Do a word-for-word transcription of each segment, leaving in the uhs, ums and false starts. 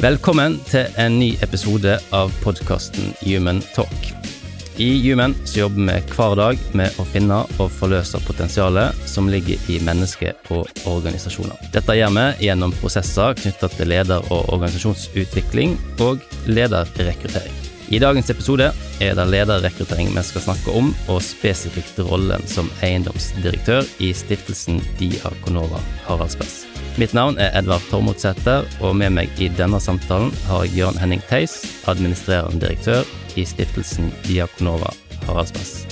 Velkommen til en ny episode av podcasten Human Talk. I Human så jobber vi hver dag med å finne og forløse potensialet som ligger i mennesker og organisasjoner. Dette gjør vi gjennom prosesser knyttet til leder- og organisasjonsutvikling og lederrekruttering. I dagens episode er det lederrekruttering vi skal snakke om, og spesifikt rollen som eiendomsdirektør i stiftelsen Diakonova Haraldsplass. Mitt navn er Edvard Tormodsæter, og med meg i denne samtalen har jeg Jørn Henning Theis, administrerende direktør i stiftelsen Diakonova Haraldsplass.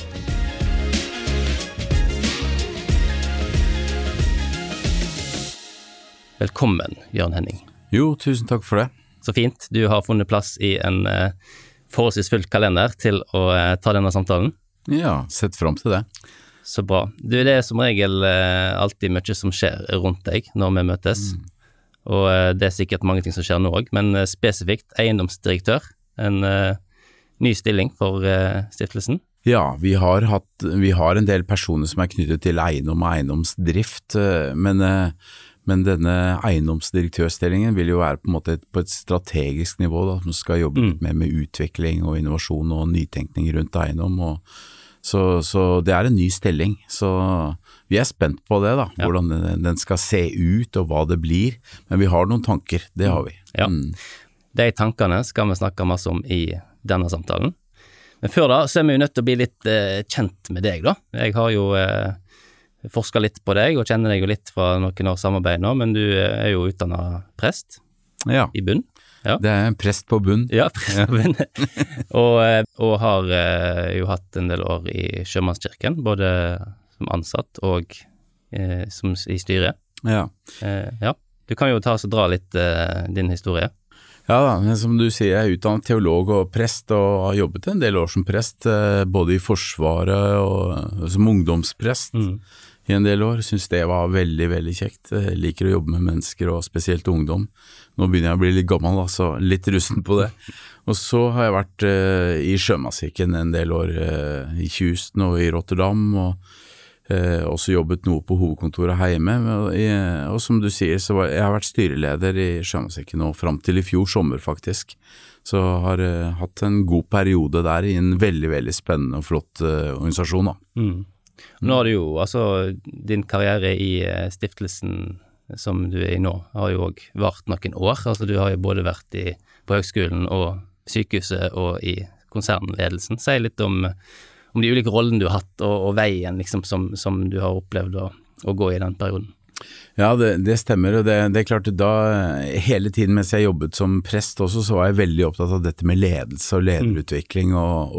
Velkommen, Jørn Henning. Jo, tusen takk for det. Så fint, du har funnet plass i en uh, forholdsvis full kalender til å uh, ta denne samtalen. Ja, sett frem til det. Så bra. Du, det er som regel uh, alltid mye som skjer rundt deg når vi møtes, mm. og uh, det er sikkert mange ting som skjer nå også, men uh, spesifikt eiendomsdirektør, en uh, ny stilling for uh, stiftelsen. Ja, vi har, hatt, vi har en del personer som er knyttet til eiendom og eiendomsdrift, uh, men, uh, men denne eiendomsdirektørstillingen vil jo være på, en måte et, på et strategisk nivå, da, som skal jobbe mm. med, med utvikling og innovasjon og nytenkning rundt eiendom, og Så, så det er en ny stilling, så vi er spent på det da, ja. Hvordan den, den skal se ut og hva det blir, men vi har noen tanker, det har vi. Ja, mm. De tankene skal vi snakke masse om i denne samtalen. Men før da, så er vi jo nødt til å bli litt eh, kjent med deg da. Jeg har jo eh, forsket litt på deg og kjenner deg jo litt fra noen år samarbeid nå, men du er jo utdannet prest ja. I bunn. Ja. Det er en prest på bunn. Ja, prest på bunn. og, og har eh, jo hatt en del år i Sjømannskirken, både som ansatt og eh, som i styret. Ja. Eh, ja. Du kan jo ta oss og dra litt eh, din historie. Ja da, men som du sier, jeg er utdannet teolog og prest, og har jobbet en del år som prest, eh, både i Forsvaret og som ungdomsprest. Mm. I en del år, synes det var veldig, veldig kjekt. Jeg liker å jobbe med mennesker, og spesielt ungdom. Nå begynner jeg å bli litt gammel, altså litt rusten på det. Og så har jeg vært uh, i Sjømannskirken en del år, uh, i Houston og i Rotterdam, og uh, også jobbet noe på hovedkontoret hjemme. Og, uh, og som du sier, så var, jeg har vært styreleder i Sjømannskirken nå, frem til i fjor sommer faktisk. Så har uh, hatt en god periode der i en veldig, veldig spennende og flott uh, organisasjon da. Mm. Nå har du jo, altså din karriere i stiftelsen som du er i nå, har jo også vært noen år. Altså du har jo både vært i, på høgskolen og sykehuset og i konsernledelsen. Si litt om, om de ulike rollene du har hatt og, og veien liksom, som, som du har opplevd å, å gå i den perioden. Ja, det, det stemmer, og det, det er klart da, hele tiden mens jeg jobbet som prest også, så var jeg veldig opptatt av dette med ledelse og lederutvikling, og,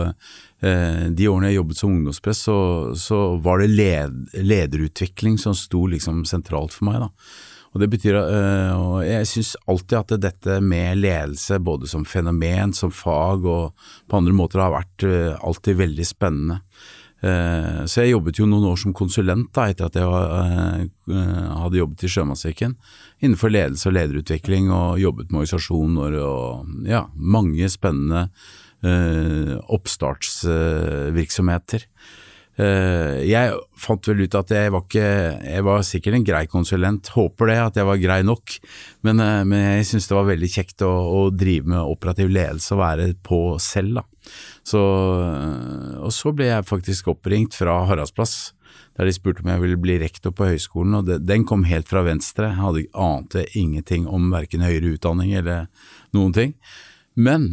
og eh, de årene jeg jobbet som ungdomsprest, så, så var det led, lederutvikling som sto liksom sentralt for meg da. Og det betyr, øh, og jeg synes alltid at dette med ledelse, både som fenomen, som fag og på andre måter har vært øh, alltid veldig spennende. Uh, så jeg jobbet jo noen år som konsulent da, etter at jeg uh, uh, hadde jobbet i Sjømannskirken, innenfor ledelse og lederutvikling, og jobbet med organisasjoner og ja, mange spennende uh, oppstartsvirksomheter. Uh, jeg fant vel ut at jeg var ikke, jeg var sikkert en grei konsulent, håper det at jeg var grei nok, men, uh, men jeg synes det var veldig kjekt å, å drive med operativ ledelse og være på selv da. Så, og så ble jeg faktisk oppringt fra Haraldsplass, der de spurte om jeg ville bli rektor på høyskolen, og det, den kom helt fra venstre. Jeg hadde ante ingenting om hverken høyere utdanning eller noen ting. Men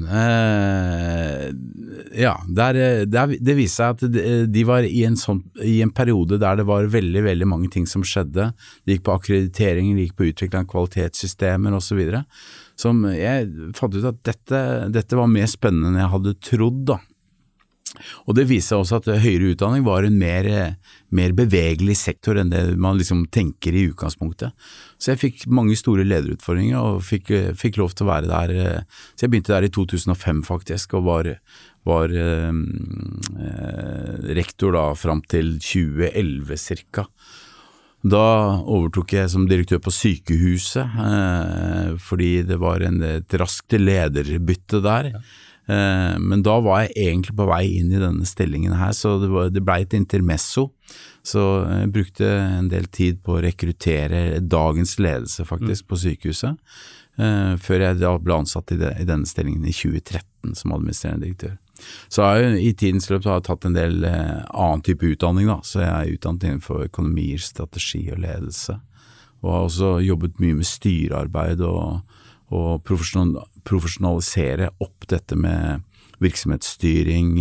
eh, ja, der, der, det viste seg at de var i en, sånn, i en periode der det var veldig, veldig mange ting som skjedde. Det gikk på akkreditering, det gikk på utvikling av kvalitetssystemer og så videre. Som jeg fant ut at dette, dette var mer spennende enn jeg hadde trodd da. Og det viser også at høyere utdanning var en mer, mer bevegelig sektor enn det man liksom tenker i utgangspunktet. Så jeg fikk mange store lederutfordringer og fikk, fikk lov til å være der. Så jeg begynte der i to tusen og fem faktisk, og var, var eh, rektor da frem til tjue elleve cirka. Da overtok jeg som direktør på sykehuset, eh, fordi det var en, et raskt lederbytte der. Ja. Eh, men da var jeg egentlig på vei inn i denne stillingen her, så det, var, det ble et intermesso. Så jeg brukte en del tid på å rekruttere dagens ledelse faktisk mm. på sykehuset. uh, før jeg da ble ansatt i, det, i denne stillingen i tjue tretten som administrerende direktør. Så har jeg i tidens løp har jeg tatt en del uh, annen type utdanning da, så jeg er utdannet innenfor økonomi, strategi og ledelse, og har også jobbet mye med styrearbeid og, og profesjonal, profesjonalisere opp dette med virksomhetsstyring,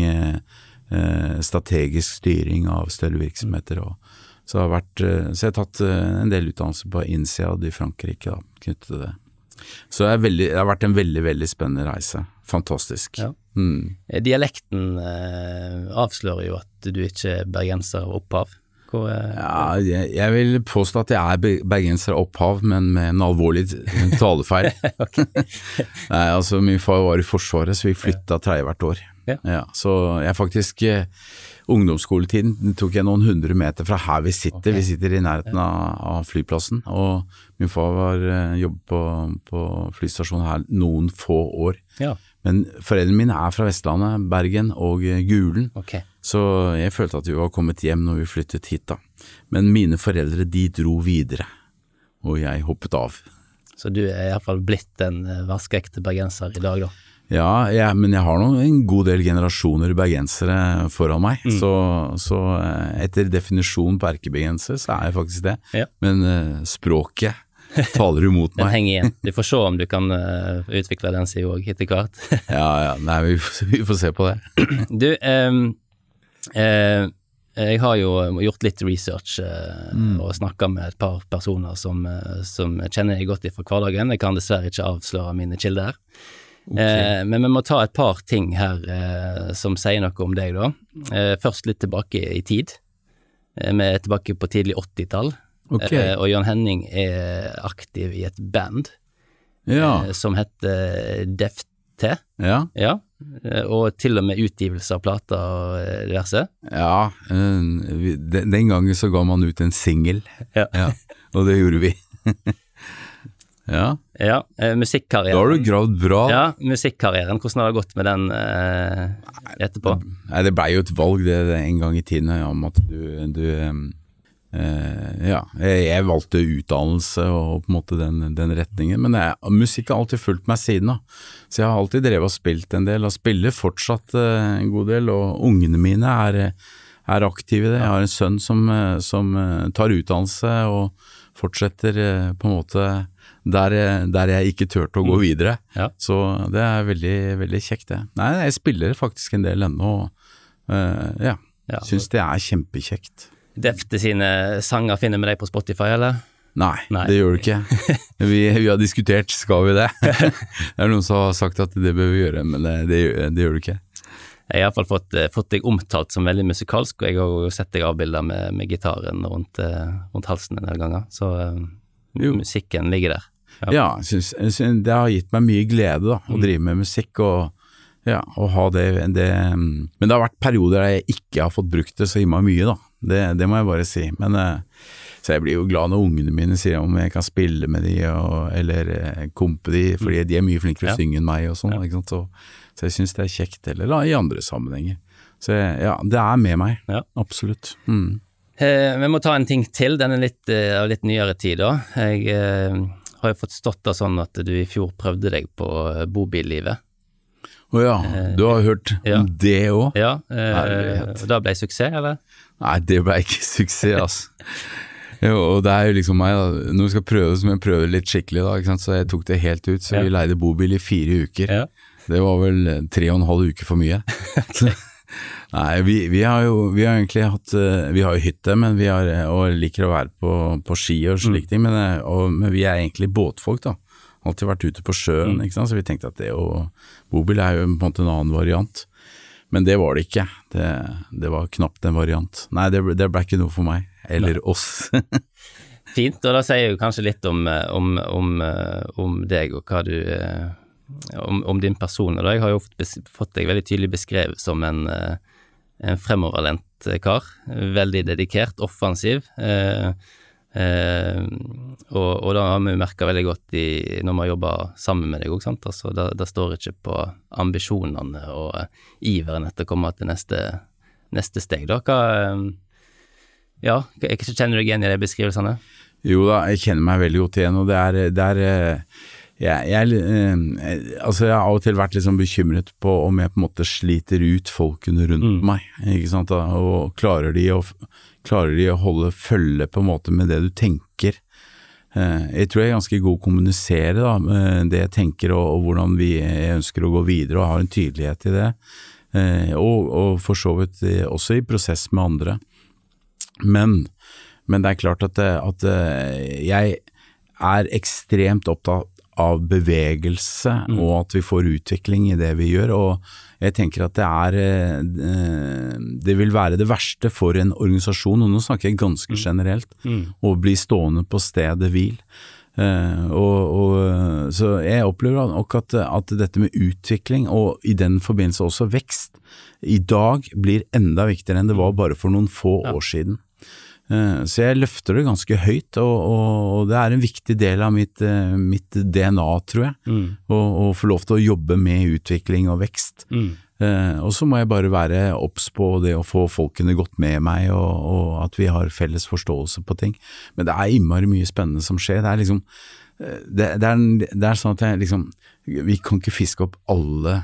uh, strategisk styring av større virksomheter og Så, har vært, så jeg har tatt en del utdannelse på INSEAD i Frankrike da, knyttet til det. Så det, er veldig, det har vært en veldig, veldig spennende reise. Fantastisk. Ja. Mm. Dialekten eh, avslører jo at du ikke er bergenser av opphav. Hvor, eh, ja, jeg, jeg vil påstå at jeg er bergenser av opphav, men med en alvorlig talefeil. Nei, altså min far var i Forsvaret, så vi flyttet tredje hvert år. Ja. Ja, så jeg faktisk... Ungdomsskoletiden tok jeg noen hundre meter fra her vi sitter, okay. Vi sitter i nærheten av, av flyplassen, og min far var jobbet på, på flystasjonen her noen få år. Ja. Men foreldrene mine er fra Vestlandet, Bergen og Gulen, okay. Så jeg følte at vi var kommet hjem når vi flyttet hit da. Men mine foreldre, de dro videre, og jeg hoppet av. Så du er i hvert fall blitt en vaskeekte bergenser i dag da? Ja, jeg, men jeg har nå en god del generasjoner bergensere foran meg, mm. så, så etter definisjon på erkebergenser så er jeg faktisk det, ja. Men uh, språket taler imot meg. Den henger igjen, du får se om du kan uh, utvikle den siden også etter hvert. ja, ja, nei, vi, vi får se på det. Du, um, uh, jeg har jo gjort litt research uh, mm. og snakket med et par personer som, uh, som kjenner jeg godt fra hverdagen. Jeg kan dessverre ikke avsløre mine kilder her. Okay. Eh, men vi må ta et par ting her eh, som sier noe om deg da. Eh, først litt tilbake i tid. Eh, vi er tilbake på tidlig åttitall. Okay. Eh, og Jan Henning er aktiv i et band ja. eh, som heter Defte. Ja. Ja. Eh, og til og med utgivelse av plater og diverse. Ja, uh, den, den gangen så ga man ut en single. Ja. Ja, og det gjorde vi. Ja, ja eh, musikkarrieren. Da har du gravd bra. Ja, musikkarrieren. Hvordan har det gått med den eh, etterpå? Nei, det ble jo et valg det, det en gang i tiden om at du, du eh, ja, jeg, jeg valgte utdannelse og på en måte den, den retningen, men jeg, musikk har alltid fulgt meg siden da. Så jeg har alltid drevet og spilt en del, og spiller fortsatt eh, en god del, og ungene mine er, er aktive i det. Jeg har en sønn som, som tar utdannelse og fortsetter eh, på en måte Der, der jeg ikke tørte å gå videre, ja. Så det er veldig, veldig kjekt det. Nei, jeg spiller faktisk en del ennå, og uh, ja, ja, synes det er kjempekjekt. Defte sine sanger finner med deg på Spotify, eller? Nei, Nei. Det gjør du ikke. Vi, vi har diskutert, skal vi det? Det er noen som har sagt at det bør vi gjøre, men det, det, det gjør du ikke. Jeg har i hvert fall fått, fått deg omtalt som veldig musikalsk, og jeg har jo sett deg avbilder med, med gitaren rundt, rundt halsen en del ganger, så uh, musikken ligger der. Ja, ja jeg synes, jeg synes det har gitt meg mye glede da, å drive med musikk og, ja, og ha det, det, men det har vært perioder der jeg ikke har fått brukt det så innmari mye da, det, det må jeg bare si, men så jeg blir jo glad når ungene mine sier om jeg kan spille med de, og, eller kompe de, fordi de er mye flinkere å ja. Synge enn meg og sånn, ja. Ikke sant? Så, så jeg synes det er kjekt, eller da, i andre sammenhenger, så ja, det er med meg, ja. Absolutt. Mm. Eh, vi må ta en ting til, den er litt, av litt nyere tid da, jeg eh, har jo fått stått da sånn at du i fjor prøvde deg på bobillivet. Å ja, du har hørt ja. Om det også? Ja, eh, og da ble det suksess, eller? Nei, det ble ikke suksess, altså. Jo, og det er jo liksom meg da, når vi skal prøve så må jeg prøve litt skikkelig da, ikke sant? Så jeg tok det helt ut, så ja. Vi leide bobil i fire uker. Ja. Det var vel tre og en halv uke for mye. Okay. Nei, vi, vi har jo vi har egentlig hatt, vi har jo hytte, men vi har, og liker å være på, på ski og slik ting, men, og, men vi er egentlig båtfolk da, alltid vært ute på sjøen, mm. ikke sant? Så vi tenkte at det og bobil er jo på en måte en annen variant, men det var det ikke, det, det var knapt en variant. Nei, det, det ble ikke noe for meg, eller Nei. Oss. Fint, og da sier jeg jo kanskje litt om, om, om, om deg og hva du... Om, om din person, og da jeg har jo fått, fått deg veldig tydelig beskrevet som en, en fremoverlent kar, veldig dedikert, offensiv, eh, eh, og, og da har vi merket veldig godt i, når vi jobber sammen med deg også, sant? Altså, da, da står ikke på ambisjonene og iveren etter å komme til neste, neste steg. Da. Hva, ja, jeg kjenner du deg igjen i de beskrivelsene? Jo da, jeg kjenner meg veldig godt igjen, og det er, det er Jeg, jeg, eh, altså jeg har av og til vært litt sånn bekymret på om jeg på en måte sliter ut folkene rundt mm. meg, ikke sant, og klarer de, å, klarer de å holde følge på en måte med det du tenker. Eh, jeg tror jeg er ganske god å kommunisere da, med det jeg tenker og, og hvordan vi ønsker å gå videre, og har en tydelighet i det, eh, og, og for så vidt også i prosess med andre. Men, men det er klart at, at jeg er ekstremt opptatt av bevegelse, mm. og at vi får utvikling i det vi gjør, og jeg tenker at det er, det vil være det verste for en organisasjon, og nå snakker jeg ganske mm. generelt, mm. å bli stående på stedet hvil. Og, og, så jeg opplever nok at, at dette med utvikling, og i den forbindelse også vekst, i dag blir enda viktigere enn det var bare for noen få ja. år siden. Så jeg løfter det ganske høyt, og, og det er en viktig del av mitt, mitt D N A, tror jeg, mm. å få lov til å jobbe med utvikling og vekst. Mm. Eh, og så må jeg bare være obs på det å få folkene godt med meg, og, og at vi har felles forståelse på ting. Men det er innmari mye spennende som skjer. Det er liksom, det, det er, det er sånn at jeg liksom, vi kan ikke fiske opp alle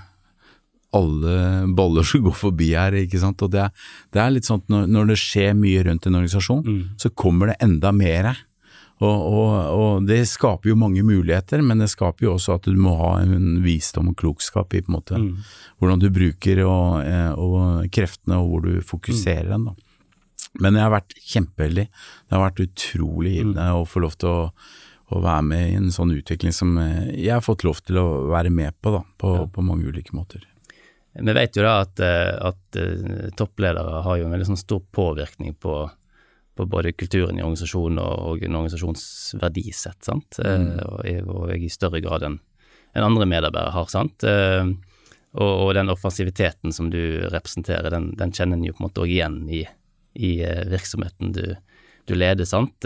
alle baller som går forbi her, ikke sant? Og det er, det er litt sånn at når, når det skjer mye rundt en organisasjon, mm. så kommer det enda mer. Og, og, og det skaper jo mange muligheter, men det skaper jo også at du må ha en visdom og klokskap i på en måte, mm. hvordan du bruker og, og kreftene, og hvor du fokuserer den da. Men jeg har vært kjempeheldig. Det har vært utrolig givende mm. å få lov til å, å være med i en sånn utvikling som jeg har fått lov til å være med på da, på, ja. på mange ulike måter. Vi vet jo da at, at toppledere har jo en veldig sånn stor påvirkning på, på både kulturen i organisasjonen og en organisasjonsverdisett, sant? Mm. Og, og i større grad enn en andre medarbeidere har, sant? Og, og den offensiviteten som du representerer, den, den kjenner en jo på en måte også igjen i, i virksomheten du, du leder, sant?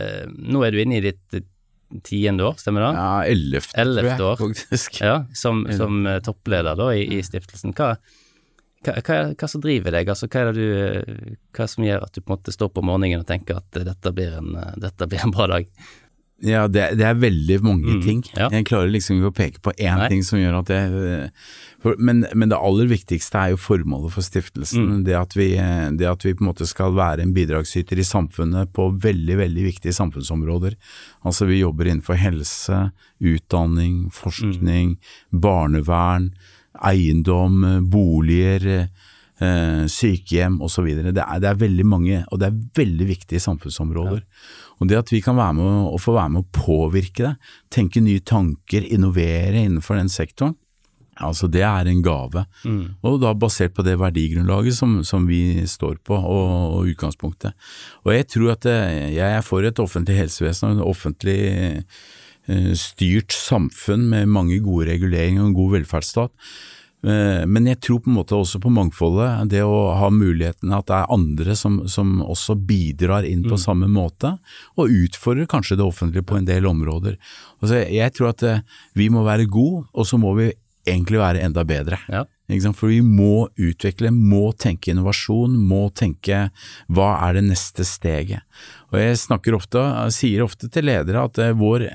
Nå er du inne i ditt tiende år, stemmer det? Ja, ellevte, ellevte år, faktisk. Ja, som, som toppleder da i, i stiftelsen. Hva, hva, hva, hva som driver deg? Altså, hva er det du, hva som gjør at du på en måte står på morgenen og tenker at dette blir en, dette blir en bra dag? Ja, det, det er veldig mange mm, ting. Ja. Jeg klarer liksom ikke å peke på én ting som gjør at jeg... For, men, men det aller viktigste er jo formålet for stiftelsen. Mm. Det, at vi, det at vi på en måte skal være en bidragsyter i samfunnet på veldig, veldig viktige samfunnsområder. Altså vi jobber innenfor helse, utdanning, forskning, mm. barnevern, eiendom, boliger, eh, sykehjem og så videre. Det er, det er veldig mange, og det er veldig viktige samfunnsområder. Ja. Og det at vi kan være med og få være med å påvirke det, tenke nye tanker, innovere innenfor den sektoren, altså det er en gave. Mm. Og da basert på det verdigrunnlaget som, som vi står på og, og utgangspunktet. Og jeg tror at det, jeg er for et offentlig helsevesen og en offentlig eh, styrt samfunn med mange gode reguleringer og en god velferdsstat. Men jeg tror på en måte også på mangfoldet, det å ha muligheten at det er andre som, som også bidrar inn på mm. samme måte, og utfordrer kanskje det offentlige på en del områder. Altså, jeg tror at vi må være gode, og så må vi egentlig være enda bedre. Ja. For vi må utvikle, må tenke innovasjon, må tenke hva er det neste steget. Og jeg snakker ofte, sier ofte til ledere at vår...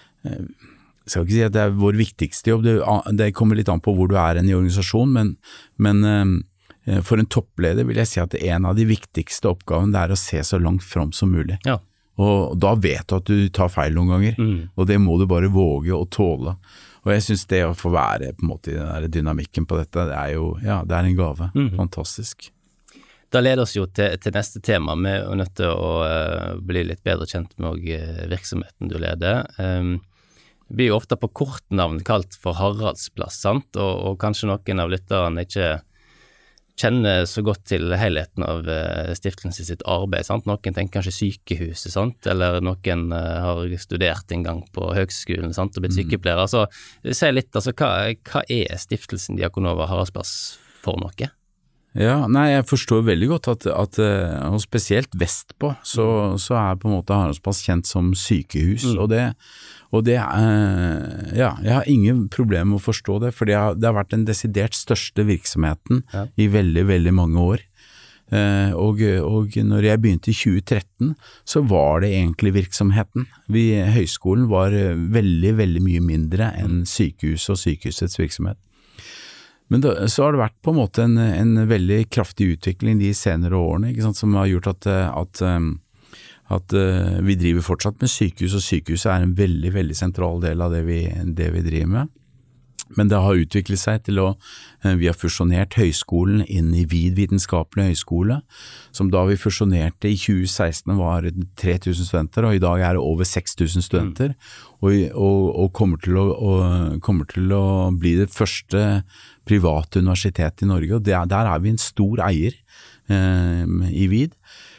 Jeg skal ikke si at det er vår viktigste jobb, det, det kommer litt an på hvor du er i organisasjonen, men, men eh, for en toppleder vil jeg si at en av de viktigste oppgavene er å se så langt fram som mulig. Ja. Og da vet du at du tar feil noen ganger, mm. og det må du bare våge å tåle. Og jeg synes det å få være på en måte i den der dynamikken på dette, det er jo, ja, det er en gave. Mm. Fantastisk. Da leder oss jo til, til neste tema, vi er nødt til å uh, bli litt bedre kjent med uh, virksomheten du leder. Um, Det blir jo ofte på kortnavn kalt for Haraldsplass, sant? Og, og kanskje noen av lytterne ikke kjenner så godt til helheten av uh, stiftelsen sitt arbeid, sant? Noen tenker kanskje sykehuset, sant? Eller noen uh, har studert en gang på høgskolen, sant? Og blitt sykepleiere. Så si litt, altså, hva, hva er stiftelsen Diakonova Haraldsplass for noe? Ja, nei, jeg forstår veldig godt at, at og spesielt vestpå, så, så er på en måte Haraldsplass kjent som sykehus, mm. og det Og det, eh, ja, jeg har ingen problem med å forstå det, for det har, det har vært den desidert største virksomheten ja. i veldig, veldig mange år. Og, og når jeg begynte i tjue tretten, så var det egentlig virksomheten. Vi, høyskolen var veldig, veldig mye mindre enn sykehuset og sykehusets virksomhet. Men da, så har det vært på en måte en, en veldig kraftig utvikling de senere årene, ikke sant, som har gjort at, at, at vi driver fortsatt med sykehus, og sykehuset er en veldig, veldig sentral del av det vi, det vi driver med. Men det har utviklet seg til å, vi har fusjonert høyskolen inn i Vid vitenskapelig høyskole, som da vi fusjonerte i tjue seksten var tre tusen studenter, og i dag er det over seks tusen studenter, mm. og, og, og, kommer til å, og kommer til å bli det første private universitetet i Norge, og det, der er vi en stor eier eh, i Vid.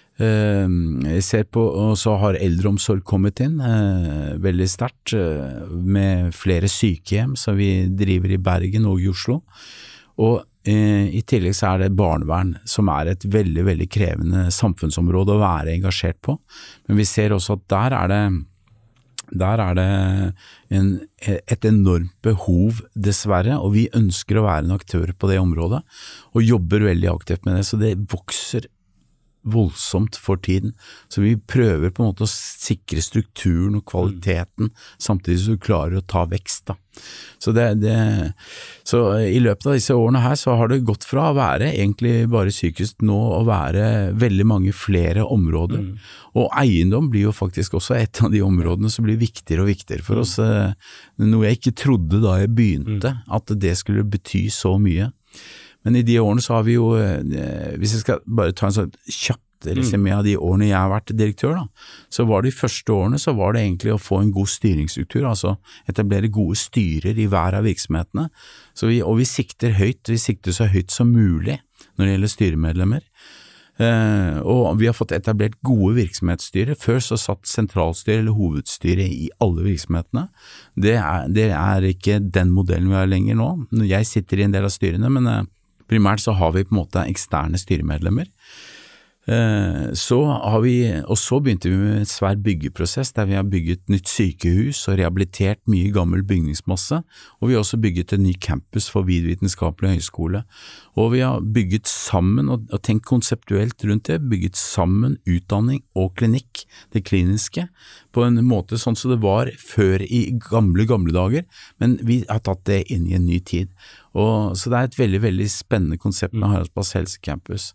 Jeg ser på, og så har eldreomsorg kommet inn eh, veldig sterkt eh, med flere sykehjem som vi driver i Bergen og i Oslo, og eh, i tillegg så er det barnevern som er et veldig, veldig krevende samfunnsområde å være engasjert på, men vi ser også at der er det der er det en, et enormt behov dessverre, og vi ønsker å være en aktør på det området, og jobber veldig aktivt med det, så det vokser voldsomt for tiden, så vi prøver på en måte å sikre strukturen og kvaliteten, samtidig som du klarer å ta vekst da. Så, det, det, så i løpet av disse årene her så har det gått fra å være egentlig bare sykehus nå å være veldig mange flere områder, mm. og eiendom blir jo faktisk også et av de områdene som blir viktigere og viktigere for oss, noe jeg ikke trodde da jeg begynte, mm. at det skulle bety så mye. Men i de årene så har vi jo, hvis jeg skal bare ta en sånn kjapt resumé av de årene jeg har vært direktør da, så var det de første årene så var det egentlig å få en god styringsstruktur, altså etablere gode styrer i hver av virksomhetene, så vi, og vi sikter høyt, vi sikter så høyt som mulig når det gjelder styremedlemmer. Uh, og vi har fått etablert gode virksomhetsstyrer. Før så satt sentralstyret eller hovedstyret i alle virksomhetene. Det er, det er ikke den modellen vi har lenger nå. Jeg sitter i en del av styrene, men uh, primært så har vi på en måte eksterne styremedlemmer. Uh, så har vi, og så begynte vi med en svær byggeprosess der vi har bygget nytt sykehus og rehabilitert mye gammel bygningsmasse, og vi har også bygget en ny campus for Vid vitenskapelig høyskole. Og vi har bygget sammen, og, og tenkt konseptuelt rundt det, bygget sammen utdanning og klinikk, det kliniske, på en måte sånn som det var før i gamle, gamle dager, men vi har tatt det inn i en ny tid. Og, så det er et veldig, veldig spennende konsept med Haraldsplass helsecampus.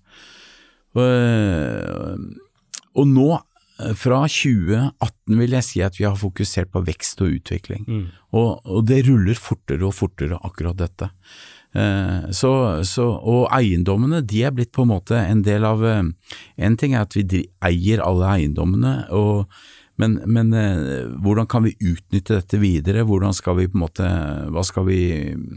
Og, og nå, fra tjue atten vil jeg si at vi har fokusert på vekst og utvikling, mm. og, og det ruller fortere og fortere akkurat dette. Så, så, og eiendommene, de er blitt på en måte en del av, en ting er at vi eier alle eiendommene, og, men, men hvordan kan vi utnytte dette videre, hvordan skal vi på en måte, hva skal vi,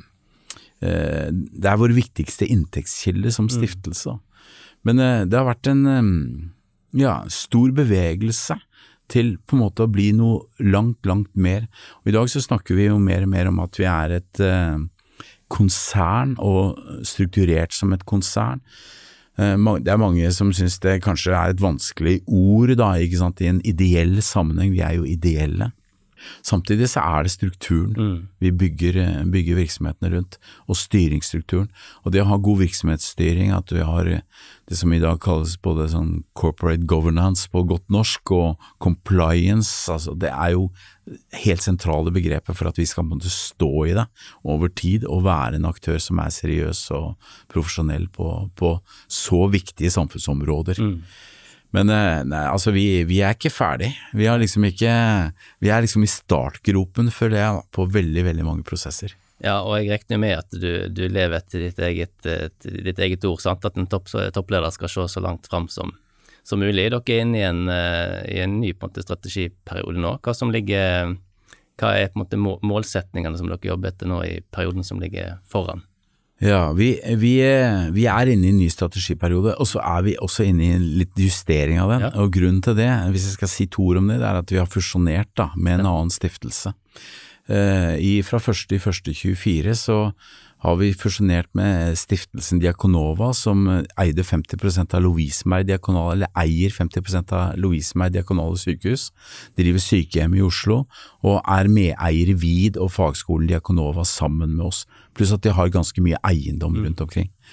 det er vår viktigste inntektskilde som stiftelse. Mm. Men det har vært en ja, stor bevegelse til på en måte å bli noe langt, langt mer. Og i dag så snakker vi jo mer og mer om at vi er et eh, konsern og strukturert som et konsern. Eh, det er mange som synes det kanskje er et vanskelig ord da, ikke sant, i en ideell sammenheng. Vi er jo ideelle. Samtidig så er det strukturen mm. vi bygger, bygger virksomhetene rundt, og styringsstrukturen. Og det å ha god virksomhetsstyring, at vi har det som i dag kalles både sånn corporate governance på godt norsk, og compliance, altså det er jo helt sentrale begreper for at vi skal måtte stå i det over tid, og være en aktør som er seriøs og profesjonell på, på så viktige samfunnsområder. Mm. Men nei, altså vi, vi er ikke ferdig. Vi, har liksom ikke, vi er liksom i startgropen for det på veldig, veldig mange prosesser. Ja, og jeg regner med at du, du lever etter ditt eget, ditt eget ord, sant? At en topp, toppleder skal se så langt frem som, som mulig. Dere er inne i en, i en ny på en måte, strategiperiode nå. Hva som ligger, hva er på en måte målsetningene som dere jobber etter nå i perioden som ligger foran? Ja, vi, vi, vi er inne i en ny strategiperiode, og så er vi også inne i en litt justering av den, ja. Og grunnen til det, hvis jeg skal si to ord om det, det er at vi har fusjonert da, med en ja. annen stiftelse. Uh, i, fra første i første tjuefire så har vi fusjonert med stiftelsen Diakonova, som eide femti prosent av Lovisenberg Diakonale, eller eier femti prosent av Lovisenberg Diakonale sykehus, driver sykehjem i Oslo, og er medeier i Vid og fagskolen Diakonova sammen med oss, pluss at de har ganske mye eiendom rundt omkring.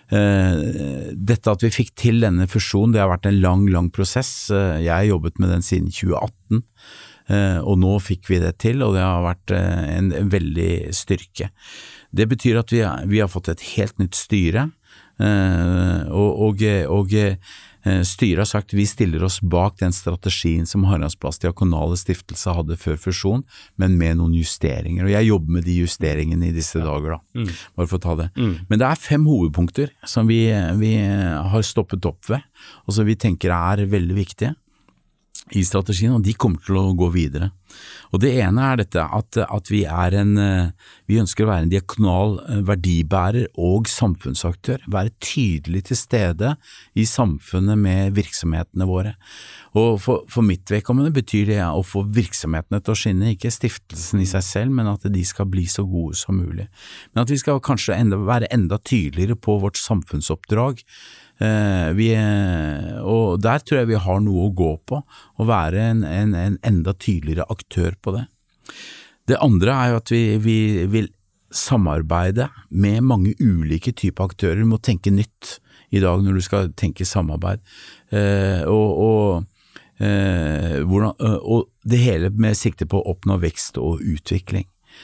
Uh, dette at vi fikk til denne fusjonen, det har vært en lang, lang prosess. Uh, jeg har jobbet med den siden tjue atten, uh, og nå fikk vi det til, og det har vært uh, en, en veldig styrke. Det betyr at vi, vi har fått et helt nytt styre, uh, og, og, og styret har sagt vi stiller oss bak den strategien som Haraldsplass Diakonale Stiftelse hadde før fusjon, men med noen justeringer, og jeg jobber med de justeringene i disse dager da, mm. bare for å ta det. Mm. Men det er fem hovedpunkter som vi, vi har stoppet opp ved, og som vi tenker er veldig viktige i strategien, og de kommer til å gå videre. Og det ene er dette at, at vi er en, vi ønsker å være en diakonal verdibærer og samfunnsaktør, være tydelig til stede i samfunnet med virksomhetene våre. Og for, for mitt vedkommende betyr det å få virksomhetene til å skinne, ikke stiftelsen i seg selv, men at de skal bli så gode som mulig. Men at vi skal kanskje enda, være enda tydeligere på vårt samfunnsoppdrag, Uh, vi, uh, og der tror jeg vi har noe å gå på, å være en, en, en enda tydeligere aktør på det. Det andre er jo at vi, vi vil samarbeide med mange ulike typer aktører, vi må tenke nytt i dag når du skal tenke samarbeid, uh, og, og, uh, hvordan, uh, og det hele med sikte på å oppnå vekst og utvikling.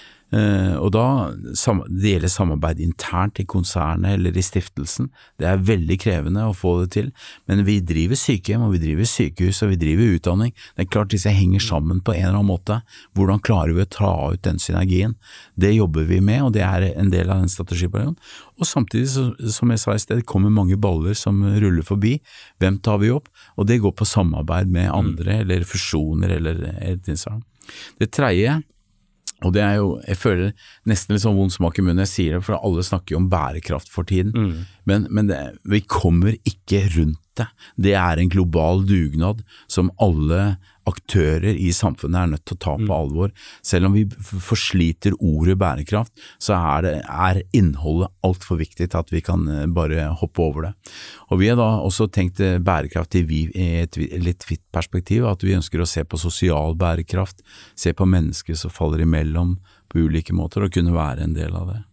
Uh, og da, sam, det gjelder samarbeid internt i konsernet eller i stiftelsen, det er veldig krevende å få det til, men vi driver sykehjem, og vi driver sykehus, og vi driver utdanning, det er klart disse henger sammen på en eller annen måte, hvordan klarer vi å ta ut den synergien, det jobber vi med, og det er en del av den strategiperioden, og samtidig, så, som jeg sa i sted, det kommer mange baller som ruller forbi, hvem tar vi opp, og det går på samarbeid med andre, mm. eller fusjoner, eller et tilsvarende. Det tredje, og det er jo, jeg føler nesten litt sånn vond smak i munnen jeg sier det, for alle snakker jo om bærekraft for tiden, mm. men, men det, vi kommer ikke rundt det. Det er en global dugnad som alle aktører i samfunnet er nødt til å ta på alvor. Selv om vi forsliter ordet bærekraft, så er, det, er innholdet alt for viktig til at vi kan bare hoppe over det. Og vi har da også tenkt bærekraft i et litt vidt perspektiv, at vi ønsker å se på sosial bærekraft, se på mennesker som faller imellom på ulike måter, og kunne være en del av det.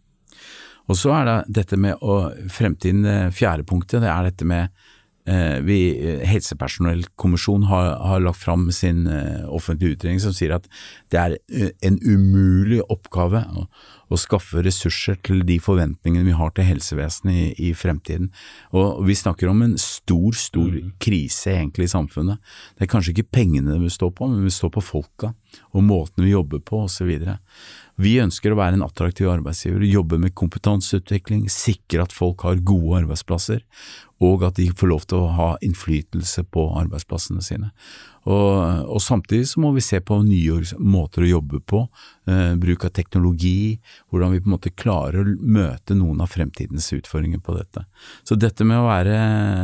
Og så er det dette med å, fremtiden, fjerde punktet, det er dette med Vi, helsepersonellkommisjonen har, har lagt fram sin uh, offentlige utredning som sier at det er en umulig oppgave å, å skaffe ressurser til de forventningene vi har til helsevesenet i, i fremtiden. Og vi snakker om en stor, stor mm. krise egentlig i samfunnet. Det er kanskje ikke pengene vi står på, men vi står på folka og måten vi jobber på og så videre. Vi ønsker å være en attraktiv arbeidsgiver, jobbe med kompetanseutvikling, sikre at folk har gode arbeidsplasser, og at de får lov til å ha innflytelse på arbeidsplassene sine. Og, og samtidig så må vi se på nye måter å jobbe på, eh, bruk av teknologi, hvordan vi på en måte klarer å møte noen av fremtidens utfordringer på dette. Så dette med å være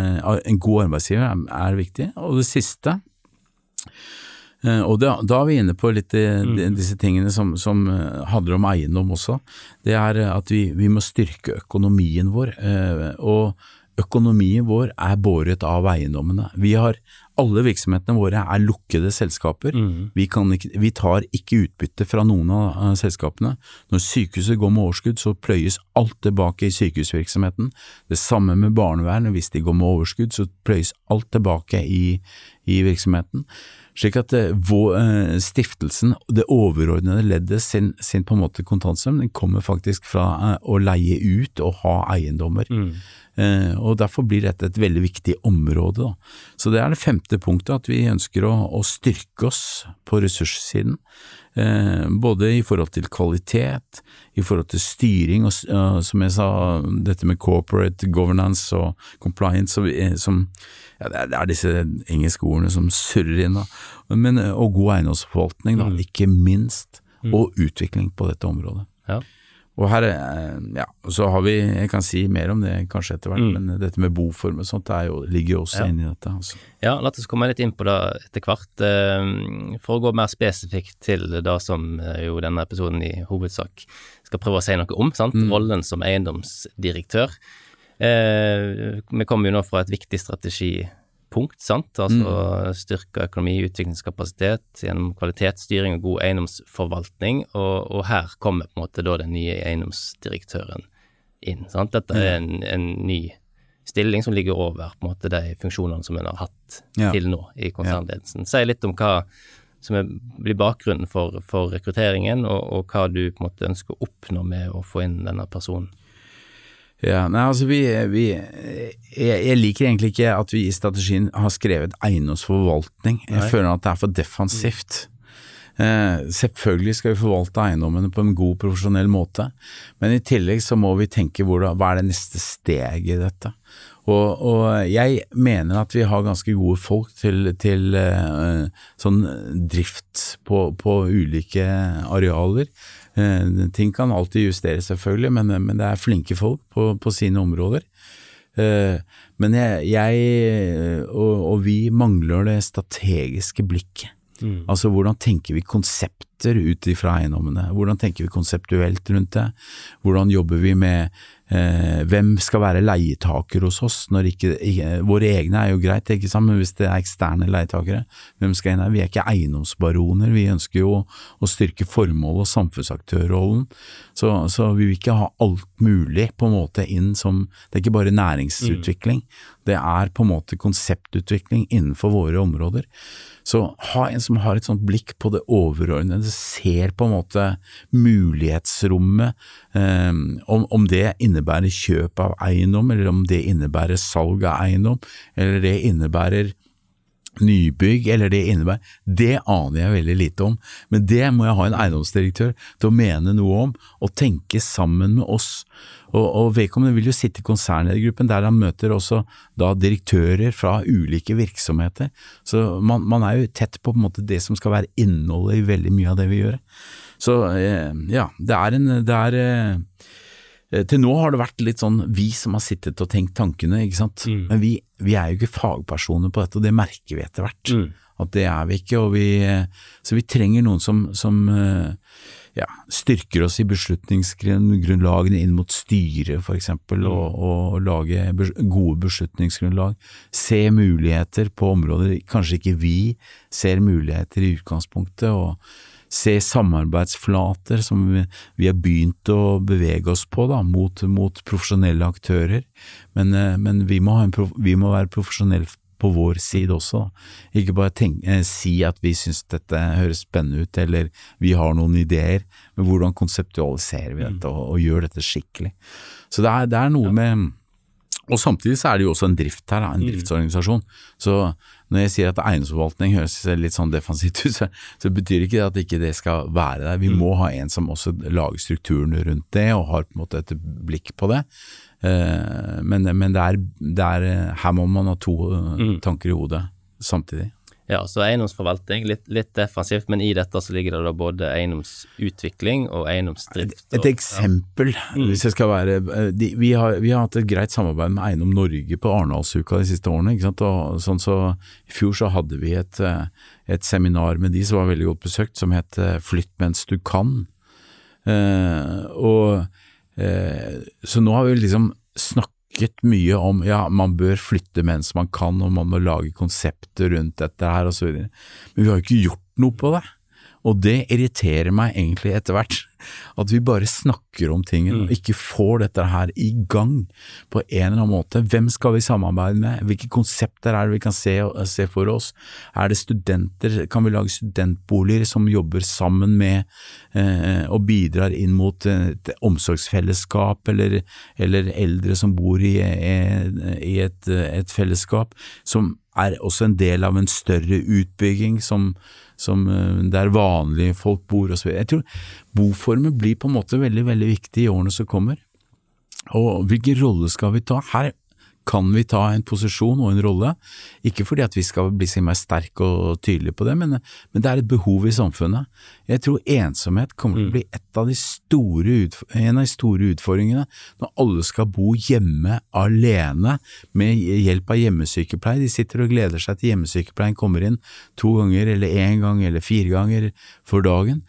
en god arbeidsgiver er, er viktig. Og det siste, og da, da er vi inne på litt de, disse tingene som, som handler om eiendom også. Det er at vi, vi må styrke økonomien vår, og økonomien vår er båret av eiendommene. Vi har, alle virksomhetene våre er lukkede selskaper. Mm. Vi, kan ikke, vi tar ikke utbytte fra noen av selskapene. Når sykehuset går med overskudd, så pløyes alt tilbake i sykehusvirksomheten. Det samme med barnevernet, hvis de går med overskudd, så pløyes alt tilbake i, i virksomheten. Slik at vår, eh, stiftelsen, det overordnede leddet sin, sin på en måte kontantstrøm, den kommer faktisk fra eh, å leie ut og ha eiendommer. Mm. Eh, og derfor blir dette et veldig viktig område. Da. Så det er det femte punktet, at vi ønsker å, å styrke oss på ressurssiden, eh, både i forhold til kvalitet, i forhold til styring, og uh, som jeg sa, dette med corporate governance og compliance, som, som ja, det, er, det er disse engelske ordene som surrer inn, da. Men, og god eiendomsforvaltning, da, mm. ikke minst, mm. og utvikling på dette området. Ja. Og her, ja, så har vi, jeg kan si mer om det kanskje etter hvert, mm. men dette med boform og sånt er jo, ligger jo også ja. inn i dette. Altså. Ja, la oss komme litt inn på det etter hvert. For å gå mer spesifikt til det som jo denne episoden i hovedsak skal prøve å si noe om, sant? Mm. Rollen som eiendomsdirektør. Eh, vi kommer jo nå fra et viktig strategipunkt, sant? Altså mm. styrke økonomi, utviklingskapasitet gjennom kvalitetsstyring og god eiendomsforvaltning, og, og her kommer på en måte da den nye eiendomsdirektøren inn, sant? Dette er en, en ny stilling som ligger over på en måte de funksjonene som en har hatt Ja. til nå i konsernledelsen. Si litt om hva som er, blir bakgrunnen for, for rekrutteringen, og, og hva du på en måte ønsker å oppnå med å få inn denne personen. Ja, nei, altså vi, vi jeg, jeg liker egentlig ikke at vi i strategien har skrevet eiendomsforvaltning. Jeg Nei. føler at det er for defensivt. Eh, selvfølgelig skal vi forvalte eiendommene på en god profesjonell måte, men i tillegg så må vi tenke hvordan, hva er det neste steg i dette. Og, og jeg mener at vi har ganske gode folk til, til uh, sånn drift på, på ulike arealer. Uh, ting kan alltid justeres selvfølgelig, men, men det er flinke folk på, på sine områder. Uh, men jeg, jeg og, og vi mangler det strategiske blikket. Mm. Altså hvordan tenker vi konsepter ut ifra eiendommene, hvordan tenker vi konseptuelt rundt det, hvordan jobber vi med eh, hvem skal være leietaker hos oss, når ikke, ikke våre egne er jo greit, ikke sant, men hvis det er eksterne leietakere, hvem skal inn her? Vi er ikke eiendomsbaroner, vi ønsker jo å styrke formål og samfunnsaktørrollen, så, så vi vil ikke ha alt mulig på en måte inn som, det er ikke bare næringsutvikling, mm. det er på en måte konseptutvikling innenfor våre områder. Så ha en som har et sånt blikk på det overordnede, ser på en måte mulighetsrommet, um, om, om det innebærer kjøp av eiendom, eller om det innebærer salg av eiendom, eller det innebærer nybygg, eller det innebærer, det aner jeg veldig lite om, men det må jeg ha en eiendomsdirektør til å mene noe om, og tenke sammen med oss. Og, og vedkommende vil jo sitte i konsernsgruppen der han møter også da direktører fra ulike virksomheter, så man, man er jo tett på, på en måte det som skal være innholdet i veldig mye av det vi gjør. Så ja, det er en, det er til nå har det vært litt sånn vi som har sittet og tenkt tankene, ikke sant? Mm. Men vi, vi er jo ikke fagpersoner på dette, og det merker vi etter hvert, mm. at det er vi ikke, og vi, så vi trenger noen som, som ja, styrker oss i beslutningsgrunnlagene inn mot styret for eksempel, mm. og, og lage gode beslutningsgrunnlag, se muligheter på områder, kanskje ikke vi ser muligheter i utgangspunktet, og se samarbeidsflater som vi, vi har begynt å bevege oss på da, mot, mot profesjonelle aktører, men, men vi, må ha en, vi må være profesjonelle på vår side også, ikke bare tenke, si at vi synes dette høres spennende ut, eller vi har noen ideer, men hvordan konseptualiserer vi dette og, og gjør dette skikkelig. Så det er, det er noe med, og samtidig så er det jo også en drift her, en driftsorganisasjon, så når jeg sier at eiendomsforvaltning høres litt sånn defensivt ut, så, så betyr ikke det at ikke det skal være der. Vi må ha en som også lager strukturen rundt det, og har på en måte et blikk på det. Uh, men men det er, det er, her må man ha to uh, tanker i hodet samtidig. Ja, så eiendomsforvaltning, litt, litt defensivt, men i dette så ligger det da både eiendomsutvikling og eiendomsdrift. Et, et eksempel, ja. Hvis jeg skal være, de, vi, har, vi har hatt et greit samarbeid med Eiendom Norge på Arendalsuka de siste årene, ikke sant? Og sånn så i fjor så hadde vi et, et seminar med de som var veldig godt besøkt, som het Flytt mens du kan. Uh, og uh, så nå har vi liksom snakket mye om, ja, man bør flytte mens man kan, og man må lage konsepter rundt dette her og så videre. Men vi har jo ikke gjort noe på det. Og det irriterer meg egentlig etter hvert, at vi bare snakker om tingene, og ikke får dette her i gang på en eller annen måte. Hvem skal vi samarbeide med? Hvilke konsepter er det vi kan se, se for oss? Er det studenter? Kan vi lage studentboliger som jobber sammen med eh, og bidrar inn mot et omsorgsfellesskap, eller, eller eldre som bor i, i et, et fellesskap, som er også en del av en større utbygging som, som der vanlige folk bor og så videre. Jeg tror boformen blir på en måte veldig, veldig viktig i årene som kommer. Og hvilken rolle skal vi ta? Her kan vi ta en posisjon og en rolle, ikke fordi at vi skal bli så mer sterk og tydelig på det, men, men det er et behov i samfunnet. Jeg tror ensomhet kommer til å bli et av de store, en av de store utfordringene når alle skal bo hjemme alene med hjelp av hjemmesykepleie. De sitter og gleder seg til hjemmesykepleien kommer inn to ganger, eller en gang, eller fire ganger for dagen.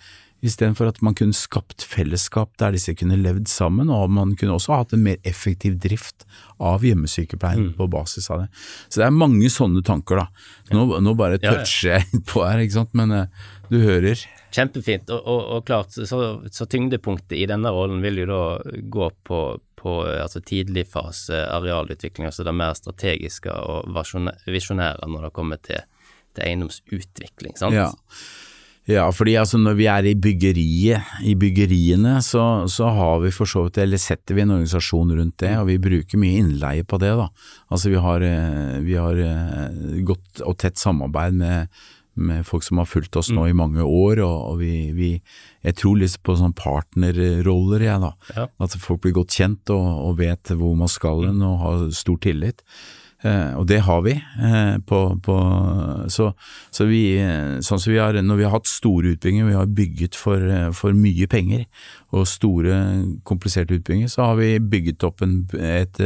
I stedet for at man kunne skapt fellesskap der disse kunne levd sammen, og man kunne også hatt en mer effektiv drift av hjemmesykepleien mm. på basis av det. Så det er mange sånne tanker da. Nå, nå bare toucher jeg på her, ikke sant? Men uh, du hører. Kjempefint, og, og, og klart, så, så tyngdepunktet i denne rollen vil jo da gå på, på altså tidlig fase arealutvikling, altså det mer strategiske og visjonære når det kommer til, til eiendomsutvikling, sant? Ja. Ja, fordi altså når vi er i byggeriet, i byggeriene, så, så har vi for så vidt, eller setter vi en organisasjon rundt det, og vi bruker mye innleie på det da. Altså vi har, vi har godt og tett samarbeid med, med folk som har fulgt oss nå i mange år, og, og vi, vi, jeg tror litt på sånn partnerroller, jeg da. Ja. At folk blir godt kjent og, og vet hvor man skal hen og har stor tillit. Eh, og det har vi eh, på, på så, så vi, sånn som vi har, når vi har hatt store utbygginger, vi har bygget for, for mye penger og store kompliserte utbygginger, så har vi bygget opp en, et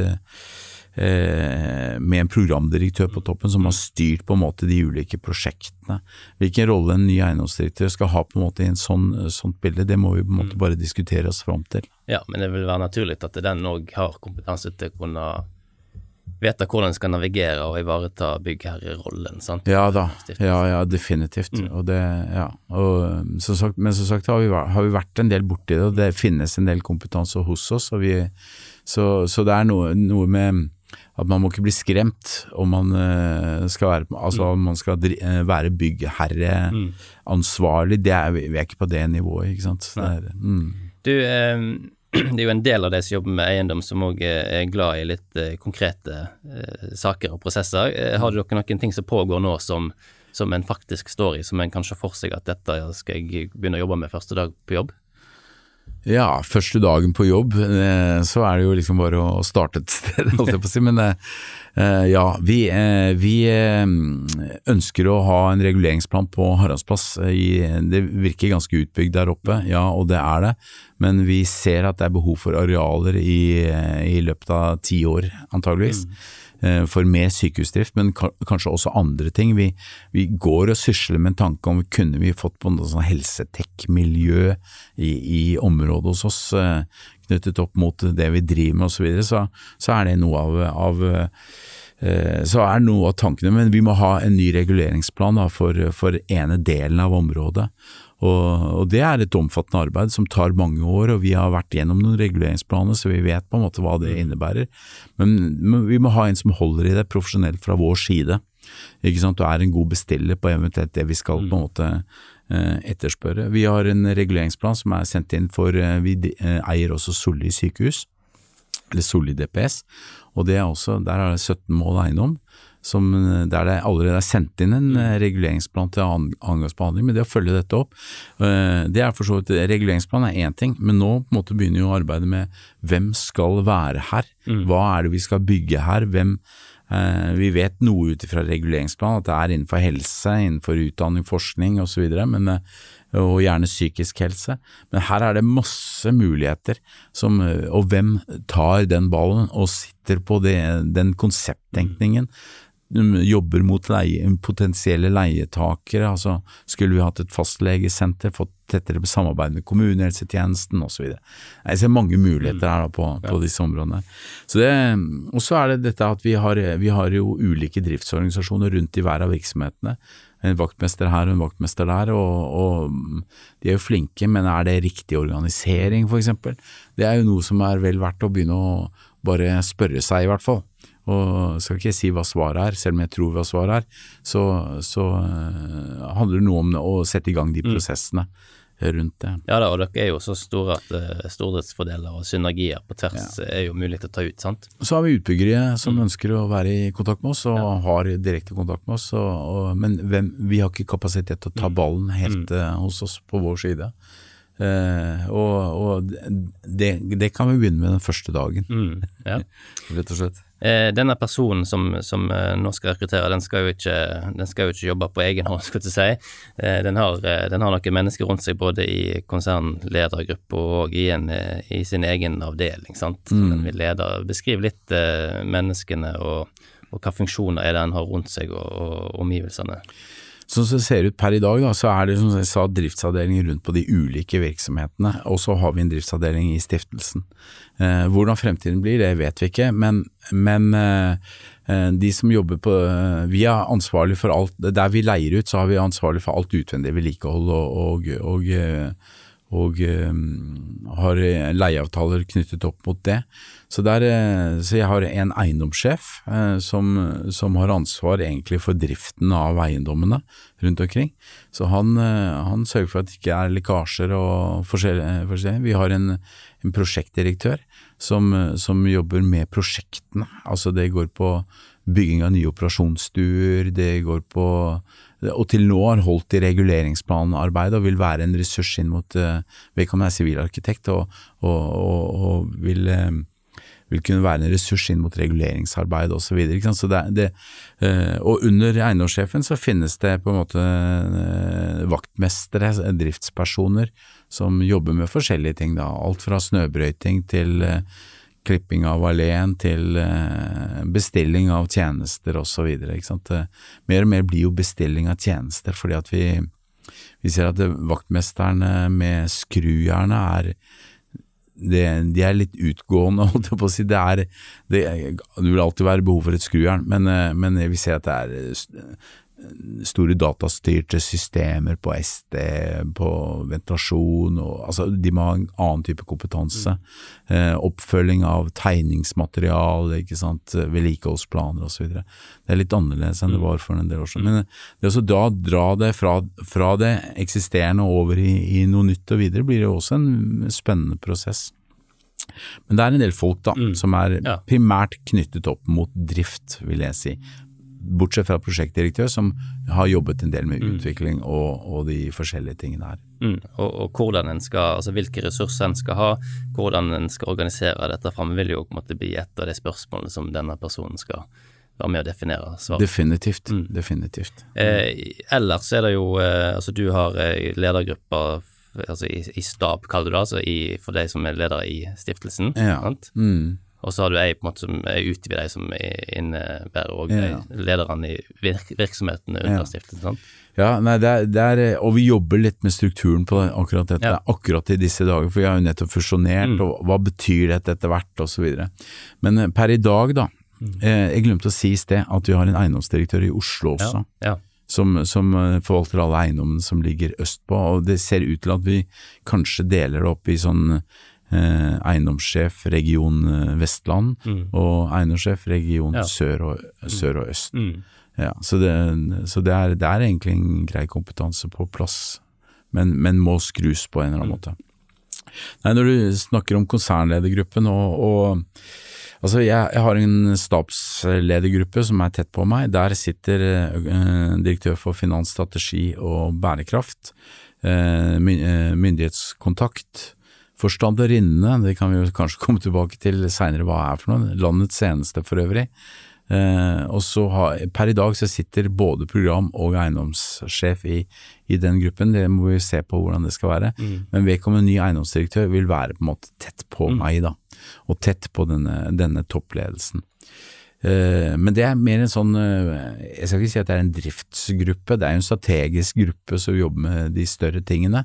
eh, med en programdirektør på toppen som har styrt på en måte de ulike prosjektene. Hvilken rolle en ny eiendomsdirektør skal ha på en måte i en sånn, sånt bilde, det må vi på en måte bare diskutere oss frem til. Ja, men det vil være naturlig at den også har kompetanse til å kunne vite hvordan den skal navigere og ivareta byggherrerollen, sant? Ja da, ja, ja definitivt. Mm. Og det, ja. Og, så sagt, men som sagt har vi, har vi vært en del borti det, og det finnes en del kompetanse hos oss, og vi, så, så det er noe, noe med at man må ikke bli skremt om man skal være, altså om man skal være byggherre mm. ansvarlig, det er, vi er ikke på det nivået, ikke sant? Det er, mm. Du, eh, det er jo en del av de som jobber med eiendom som også er glad i litt eh, konkrete eh, saker og prosesser. Eh, har dere noen ting som pågår nå som, som en faktisk står i, som en kanskje får seg at dette skal jeg begynne å jobbe med første dag på jobb? Ja, første dagen på jobb, eh, så er det jo liksom bare å starte et sted, holdt jeg på å si, men eh, ja, vi, eh, vi ønsker å ha en reguleringsplan på Haraldsplass. Det virker ganske utbygd der oppe, ja, og det er det, men vi ser at det er behov for arealer i, i løpet av ti år, antageligvis. Mm. For mer sykehusdrift, men kanskje også andre ting. Vi, vi går og sysler med en tanke om kunne vi fått på noe sånn helsetech-miljø i, i området hos oss, knyttet opp mot det vi driver med og så videre, så, så er det noe av, av så er noe av tankene, men vi må ha en ny reguleringsplan da, for, for ene delen av området. Og, og det er et omfattende arbeid som tar mange år, og vi har vært gjennom noen reguleringsplaner, så vi vet på en måte hva det innebærer. Men, men vi må ha en som holder i det profesjonelt fra vår side, ikke sant? Du er en god bestiller på eventuelt det vi skal på en måte eh, etterspørre. Vi har en reguleringsplan som er sendt inn for, eh, vi eh, eier også Solli sykehus, eller Solli D P S, og det er også, der er det sytten mål eiendom, som der det allerede er sendt inn en reguleringsplan til angangsbehandling, men det å følge dette opp, det er for så vidt, reguleringsplan er en ting, men nå på en måte begynner jo arbeidet med hvem skal være her, hva er det vi skal bygge her, hvem, vi vet noe ut fra reguleringsplan, at det er innenfor helse, innenfor utdanning, forskning og så videre, men og gjerne psykisk helse, men her er det masse muligheter som, og hvem tar den ballen og sitter på det, den konsepttenkningen, jobber mot leie, potensielle leietakere, altså skulle vi hatt et fastlegesenter, fått tettere samarbeid med kommunehelsetjenesten og så videre. Jeg ser mange muligheter her da på, på disse områdene. Så det, og så er det dette at vi har, vi har jo ulike driftsorganisasjoner rundt i hver av virksomhetene, en vaktmester her og en vaktmester der, og, og de er jo flinke, men er det riktig organisering for eksempel? Det er jo noe som er vel verdt å begynne å bare spørre seg i hvert fall. Og skal ikke jeg si hva svaret er, selv om jeg tror hva svaret er, så, så uh, handler det noe om å sette i gang de prosessene rundt det. Ja da, og dere er jo så store at uh, stordriftsfordeler og synergier på tvers ja. Er jo mulig til å ta ut, sant? Så har vi utbyggere som mm. ønsker å være i kontakt med oss, og ja. Har direkte kontakt med oss, og, og, men hvem, vi har ikke kapasitet til å ta ballen helt mm. uh, hos oss på vår side. Uh, og, og det, det kan vi begynne med den første dagen. Mm. Ja. Rett og slett. Eh, denne personen som, som eh, nå skal rekruttere, den skal jo ikke, den skal jo ikke jobbe på egen hånd, skulle jeg si. Eh, den, har, den har noen mennesker rundt seg, både i konsernledergruppe og i, en, i sin egen avdeling, sant? Mm. Den vil lede. Beskriv litt eh, menneskene og, og hva funksjoner er det den har rundt seg og, og omgivelsene. sånn som det ser ut per i dag da, så er det som jeg sa driftsavdelinger rundt på de ulike virksomhetene, og så har vi en driftsavdeling i stiftelsen. Eh, hvordan fremtiden blir, det vet vi ikke, men, men eh, de som jobber på, vi er ansvarlig for alt, der vi leier ut så har vi ansvarlig for alt utvendig vedlikehold og, og, og, og um, har leieavtaler knyttet opp mot det. Så, der, så jeg har en eiendomssjef eh, som, som har ansvar egentlig for driften av eiendommene rundt omkring. Så han, han sørger for at det ikke er lekkasjer og forskjellige. Vi har en, en prosjektdirektør som, som jobber med prosjektene. Altså det går på bygging av nye operasjonsstuer, det går på, og til nå har holdt i reguleringsplanarbeid og vil være en ressurs inn mot, vedkommende er sivilarkitekt og, og, og, og vil, vil kunne være en ressurs inn mot reguleringsarbeid og så videre, ikke sant? Så det, det, og under eiendomssjefen så finnes det på en måte vaktmestere, driftspersoner som jobber med forskjellige ting da, alt fra snøbrøyting til klipping av alléen til bestilling av tjenester og så videre, ikke sant? Mer og mer blir jo bestilling av tjenester, fordi at vi, vi ser at vaktmesterne med skrujerne er, det, de er litt utgående, holdt jeg på å si, det er, det, det vil alltid være behov for et skrujern, men, men vi ser at det er store datastyrte systemer på S D, på ventilasjon, og, altså de må ha en annen type kompetanse, mm. eh, oppfølging av tegningsmaterial, ikke sant, vedlikeholdsplaner og så videre. Det er litt annerledes enn det var for en del år siden, men det er også da dra det fra, fra det eksisterende over i, i noe nytt og videre, blir det også en spennende prosess. Men det er en del folk da, mm. som er ja. primært knyttet opp mot drift, vil jeg si. Bortsett fra prosjektdirektør som har jobbet en del med mm. utvikling og, og de forskjellige tingene her. Mm. Og, og hvordan en skal, altså hvilke ressurser en skal ha, hvordan en skal organisere dette frem, vil jo på en måte bli et av de spørsmålene som denne personen skal være med å definere svaret. Definitivt, mm. definitivt. Eh, ellers er det jo, eh, altså du har eh, ledergrupper altså i, i stab, kaller du det, altså i, for deg som er leder i stiftelsen, ja. sant? Mm. Og så har du ei på en måte som er ute ved deg som innebærer og ja. lederne i virk virksomheten under ja. stiftelsen, sant? Ja, nei, det er, det er, og vi jobber litt med strukturen på akkurat dette, ja. akkurat i disse dager, for vi har jo nettopp fusjonert, mm. og hva betyr dette etter hvert, og så videre. Men per i dag da, mm. eh, jeg glemte å si i sted at vi har en eiendomsdirektør i Oslo også, ja. Ja. Som, som forvalter alle eiendommene som ligger øst på, og det ser ut til at vi kanskje deler det opp i sånn Eh, eiendomssjef region Vestland mm. og eiendomssjef region ja. sør, og, sør og øst. Mm. Ja, så det, så det, er, det er egentlig en grei kompetanse på plass, men, men må skrus på en eller annen mm. måte. Nei, når du snakker om konsernledergruppen, og, og altså jeg, jeg har en stabsledergruppe som er tett på meg, der sitter eh, direktør for finans, strategi og bærekraft, eh, myndighetskontakt, forstanderinnene, det kan vi jo kanskje komme tilbake til senere hva er for noe, landets eneste for øvrig. Eh, og så har, per i dag så sitter både program- og eiendomssjef i, i den gruppen, det må vi se på hvordan det skal være. Mm. Men vedkommende ny eiendomsdirektør vil være på en måte tett på mm. meg da, og tett på denne, denne toppledelsen. Eh, men det er mer en sånn, jeg skal ikke si at det er en driftsgruppe, det er en strategisk gruppe som jobber med de større tingene.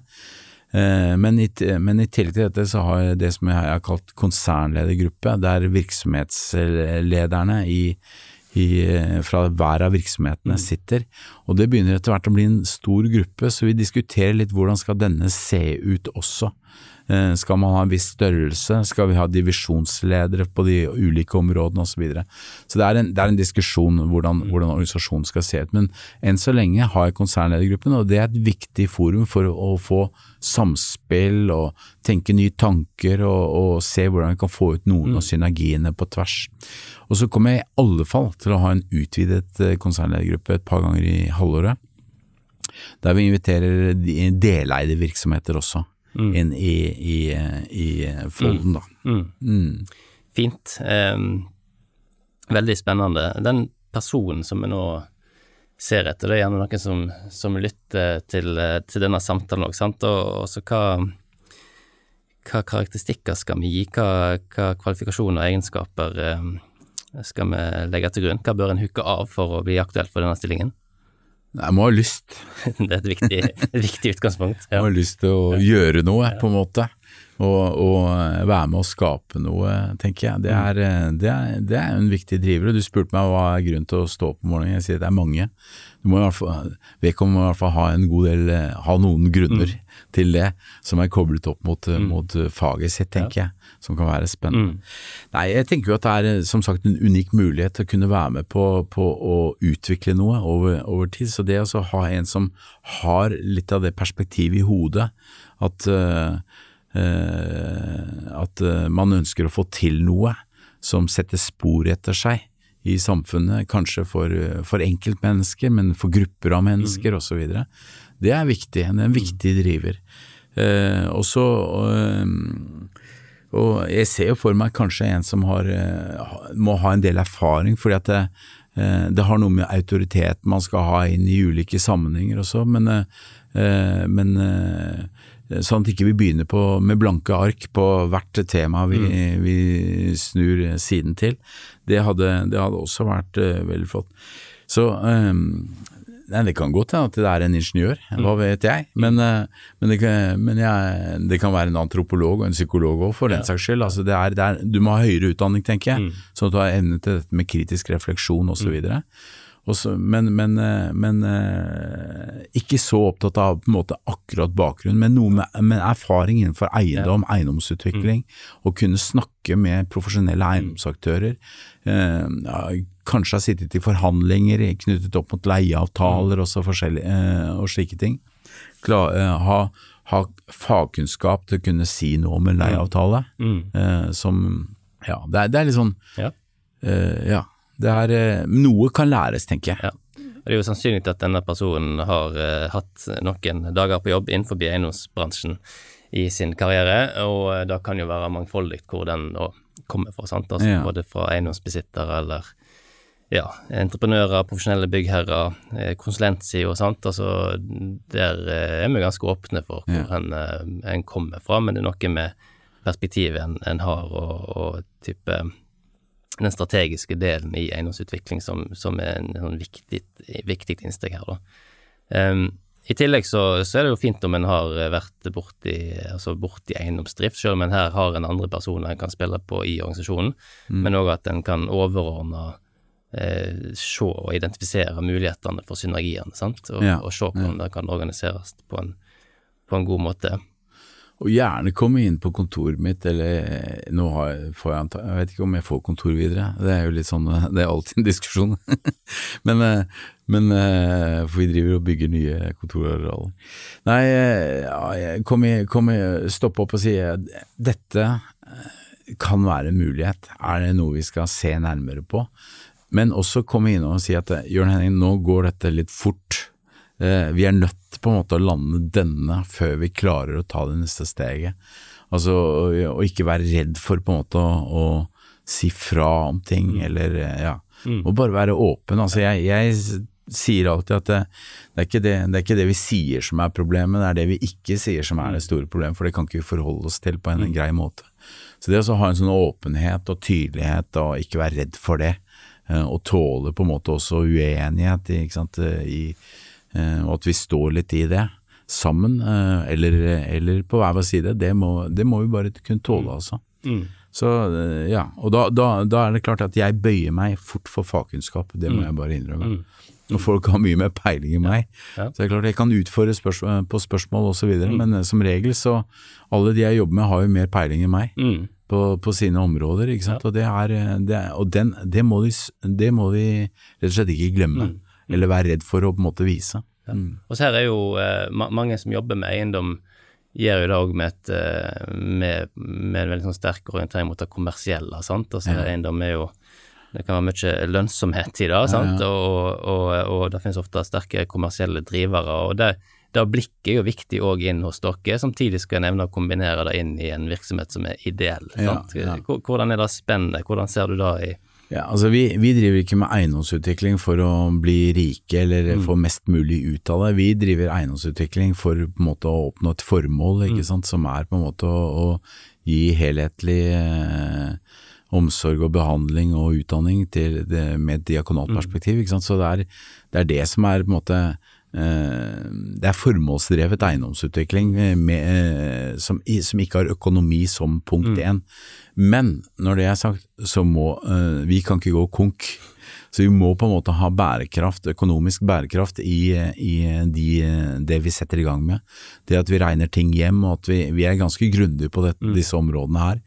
Men i, men i tillegg til dette så har jeg det som jeg har kalt konsernledergruppe, der virksomhetslederne i, i, fra hver av virksomhetene sitter, og det begynner etter hvert å bli en stor gruppe, så vi diskuterer litt hvordan skal denne se ut også. Skal man ha en viss størrelse? Skal vi ha divisjonsledere på de ulike områdene og så videre? Så det er en, det er en diskusjon hvordan, hvordan organisasjonen skal se ut, men enn så lenge har jeg konsernledergruppen, og det er et viktig forum for å, å få samspill og tenke nye tanker og, og se hvordan vi kan få ut noen mm. av synergiene på tvers. Og så kommer jeg i alle fall til å ha en utvidet konsernledergruppe et par ganger i halvåret, der vi inviterer deleide virksomheter også. Mm. inn i, i, i folden da. Mm. Mm. Fint. Um, veldig spennende. Den personen som vi nå ser etter, det er gjerne noen som, som lytter til, til denne samtalen også, sant? Og, og så hva, hva karakteristikker skal vi gi? Hva, hva kvalifikasjoner og egenskaper um, skal vi legge til grunn? Hva bør en hukke av for å bli aktuelt for denne stillingen? Jeg må ha lyst. Det er et viktig, et viktig utgangspunkt. Ja. Jeg må ha lyst til å gjøre noe, på en måte. Og, og være med å skape noe, tenker jeg. Det er, det er, det er en viktig driver. Du spurte meg hva er grunnen til å stå opp om morgenen. Jeg sier det er mange. Du må i hvert fall, vedkommende må i hvert fall ha en god del, ha noen grunner mm. til det, som er koblet opp mot, mm. mot faget sitt, tenker ja. jeg, som kan være spennende. Mm. Nei, jeg tenker jo at det er, som sagt, en unik mulighet til å kunne være med på, på å utvikle noe over, over tid. Så det å ha en som har litt av det perspektivet i hodet, at uh, at man ønsker å få til noe som setter spor etter seg i samfunnet, kanskje for, for enkeltmennesker, men for grupper av mennesker mm. og så videre. Det er viktig, det er en viktig driver. Eh, og så, og, og jeg ser jo for meg kanskje en som har, må ha en del erfaring, fordi at det, det har noe med autoritet man skal ha inn i ulike sammenhenger og så, men, men sånn at ikke vi begynner på, med blanke ark på hvert tema vi, mm. vi snur siden til. Det hadde, det hadde også vært uh, veldig flott. Så um, nei, det kan godt hende at det er en ingeniør, mm. hva vet jeg, men, uh, men, det, kan, men jeg, det kan være en antropolog og en psykolog også, for den ja. saks skyld. Altså det er, det er, du må ha høyere utdanning, tenker jeg, mm. sånn at du har evne til dette med kritisk refleksjon og så videre. Også, men, men, men ikke så opptatt av på en måte akkurat bakgrunn, men noe med, med erfaring innenfor eiendom, ja. eiendomsutvikling, mm. og kunne snakke med profesjonelle eiendomsaktører, eh, ja, kanskje ha sittet i forhandlinger knyttet opp mot leieavtaler mm. og, så eh, og slike ting. Klar, eh, ha, ha fagkunnskap til å kunne si noe om en leieavtale, mm. eh, som, ja, det er, det er litt sånn, ja. Eh, ja. Det er, noe kan læres, tenker jeg. Ja. Det er jo sannsynlig at denne personen har uh, hatt noen dager på jobb innenfor eiendomsbransjen i sin karriere, og uh, det kan jo være mangfoldig hvor den da kommer fra, sant? Altså, ja. Både fra eiendomsbesittere eller ja, entreprenører, profesjonelle byggherrer, uh, konsulentside og sant, altså der uh, er vi ganske åpne for hvor ja. en, uh, en kommer fra, men det er noe med perspektivet en, en har og, og type den strategiske delen i eiendomsutvikling som, som er en sånn viktig, viktig innsteg her da. Um, I tillegg så, så er det jo fint om en har vært borti, altså borti eiendomsdrift, selv om en her har en andre personer en kan spille på i organisasjonen, mm. men også at en kan overordne, eh, se og identifisere mulighetene for synergiene, sant? Og, ja. og se hvordan ja. det kan organiseres på en, på en god måte. Og gjerne komme inn på kontoret mitt, eller nå har jeg, får jeg, anta, jeg vet ikke om jeg får kontor videre, det er jo litt sånn, det er alltid en diskusjon, men, men for vi driver og bygger nye kontorarealer. Nei, ja, kom i, kom i, stopp opp og si, dette kan være en mulighet, er det noe vi skal se nærmere på? Men også komme inn og si at, Jørn Henning, nå går dette litt fort, vi er nødt på en måte å lande denne før vi klarer å ta det neste steget. Altså, og ikke være redd for på en måte å, å si fra om ting, mm. eller ja, mm. og bare være åpen. Altså, jeg, jeg sier alltid at det, det, er ikke det, det er ikke det vi sier som er problemet, det er det vi ikke sier som er det store problemet, for det kan ikke vi forholde oss til på en, en grei måte. Så det å ha en sånn åpenhet og tydelighet, og ikke være redd for det, og tåle på en måte også uenighet, ikke sant, i og at vi står litt i det sammen, eller, eller på hver vår side, det må, det må vi bare kunne tåle, altså. Mm. Så ja, og da, da, da er det klart at jeg bøyer meg fort for fagkunnskap, det må mm. jeg bare innrømme. Mm. Og folk har mye mer peiling i meg, ja. Så det er klart jeg kan utfordre spørsmål, på spørsmål og så videre, mm. men som regel så, alle de jeg jobber med har jo mer peiling i meg. Mm. På, på sine områder, ikke sant? Ja. Og, det er, det er, og den, det, må de, det må de rett og slett ikke glemme. Mm. Eller være redd for å på en måte vise. Ja. Mm. Og så her er jo eh, ma mange som jobber med eiendom, gjør jo det også med, et, eh, med, med en veldig sånn sterk orientering mot det kommersielle, sant? Altså ja. Eiendom er jo, det kan være mye lønnsomhet i det, sant? Ja, ja. Og, og, og det finnes ofte sterke kommersielle drivere, og det, det blikket er jo viktig også inn hos dere, samtidig skal jeg nevne å kombinere det inn i en virksomhet som er ideell, sant? Ja, ja. Hvordan er det spennende? Hvordan ser du da i Ja, altså vi, vi driver ikke med eiendomsutvikling for å bli rike eller mm. få mest mulig ut av det. Vi driver eiendomsutvikling for på en måte å oppnå et formål, ikke mm. sant, som er på en måte å, å gi helhetlig eh, omsorg og behandling og utdanning til det, med et diakonalt perspektiv, ikke sant? Så det er, det er det som er på en måte det er formålsdrevet eiendomsutvikling med, som, som ikke har økonomi som punkt én. Men når det er sagt, så må vi kan ikke gå konk. Så vi må på en måte ha bærekraft, økonomisk bærekraft i, i de, det vi setter i gang med. Det at vi regner ting hjem, og at vi, vi er ganske grundige på det, disse områdene her.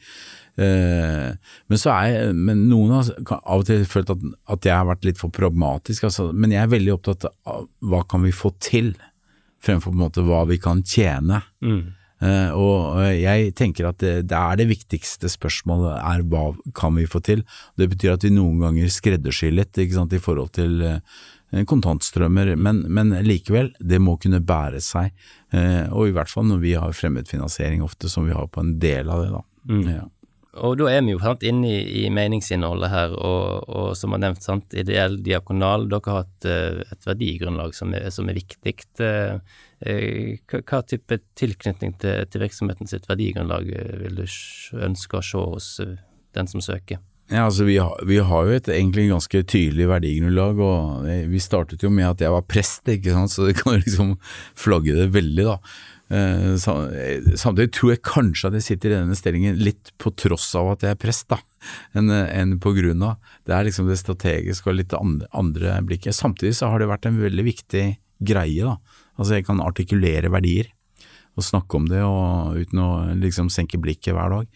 Uh, men så er jeg, men noen har av og til følt at, at jeg har vært litt for pragmatisk, altså, men jeg er veldig opptatt av hva kan vi få til, fremfor på en måte hva vi kan tjene. Mm. Uh, og jeg tenker at det, det er det viktigste spørsmålet er hva kan vi få til. Det betyr at vi noen ganger skreddersyr litt, ikke sant, i forhold til uh, kontantstrømmer, men, men likevel, det må kunne bære seg, uh, og i hvert fall når vi har fremmet finansiering ofte, som vi har på en del av det da. Mm. Ja. Og da er vi jo sant, inne i, i meningsinnholdet her, og, og som har nevnt, sant, ideell diakonal, dere har hatt uh, et verdigrunnlag som er, som er viktig. Uh, hva, hva type tilknytning til, til virksomheten sitt verdigrunnlag vil du ønske å se hos uh, den som søker? Ja, altså vi har, vi har jo et egentlig ganske tydelig verdigrunnlag, og vi startet jo med at jeg var prest, ikke sant, så det kan jo liksom flagge det veldig da. Uh, samtidig tror jeg kanskje at jeg sitter i denne stillingen litt på tross av at jeg er prest da, enn, enn på grunn av. Det er liksom det strategiske og litt andre, andre blikket. Samtidig så har det vært en veldig viktig greie da. Altså jeg kan artikulere verdier og snakke om det og, uten å liksom senke blikket hver dag.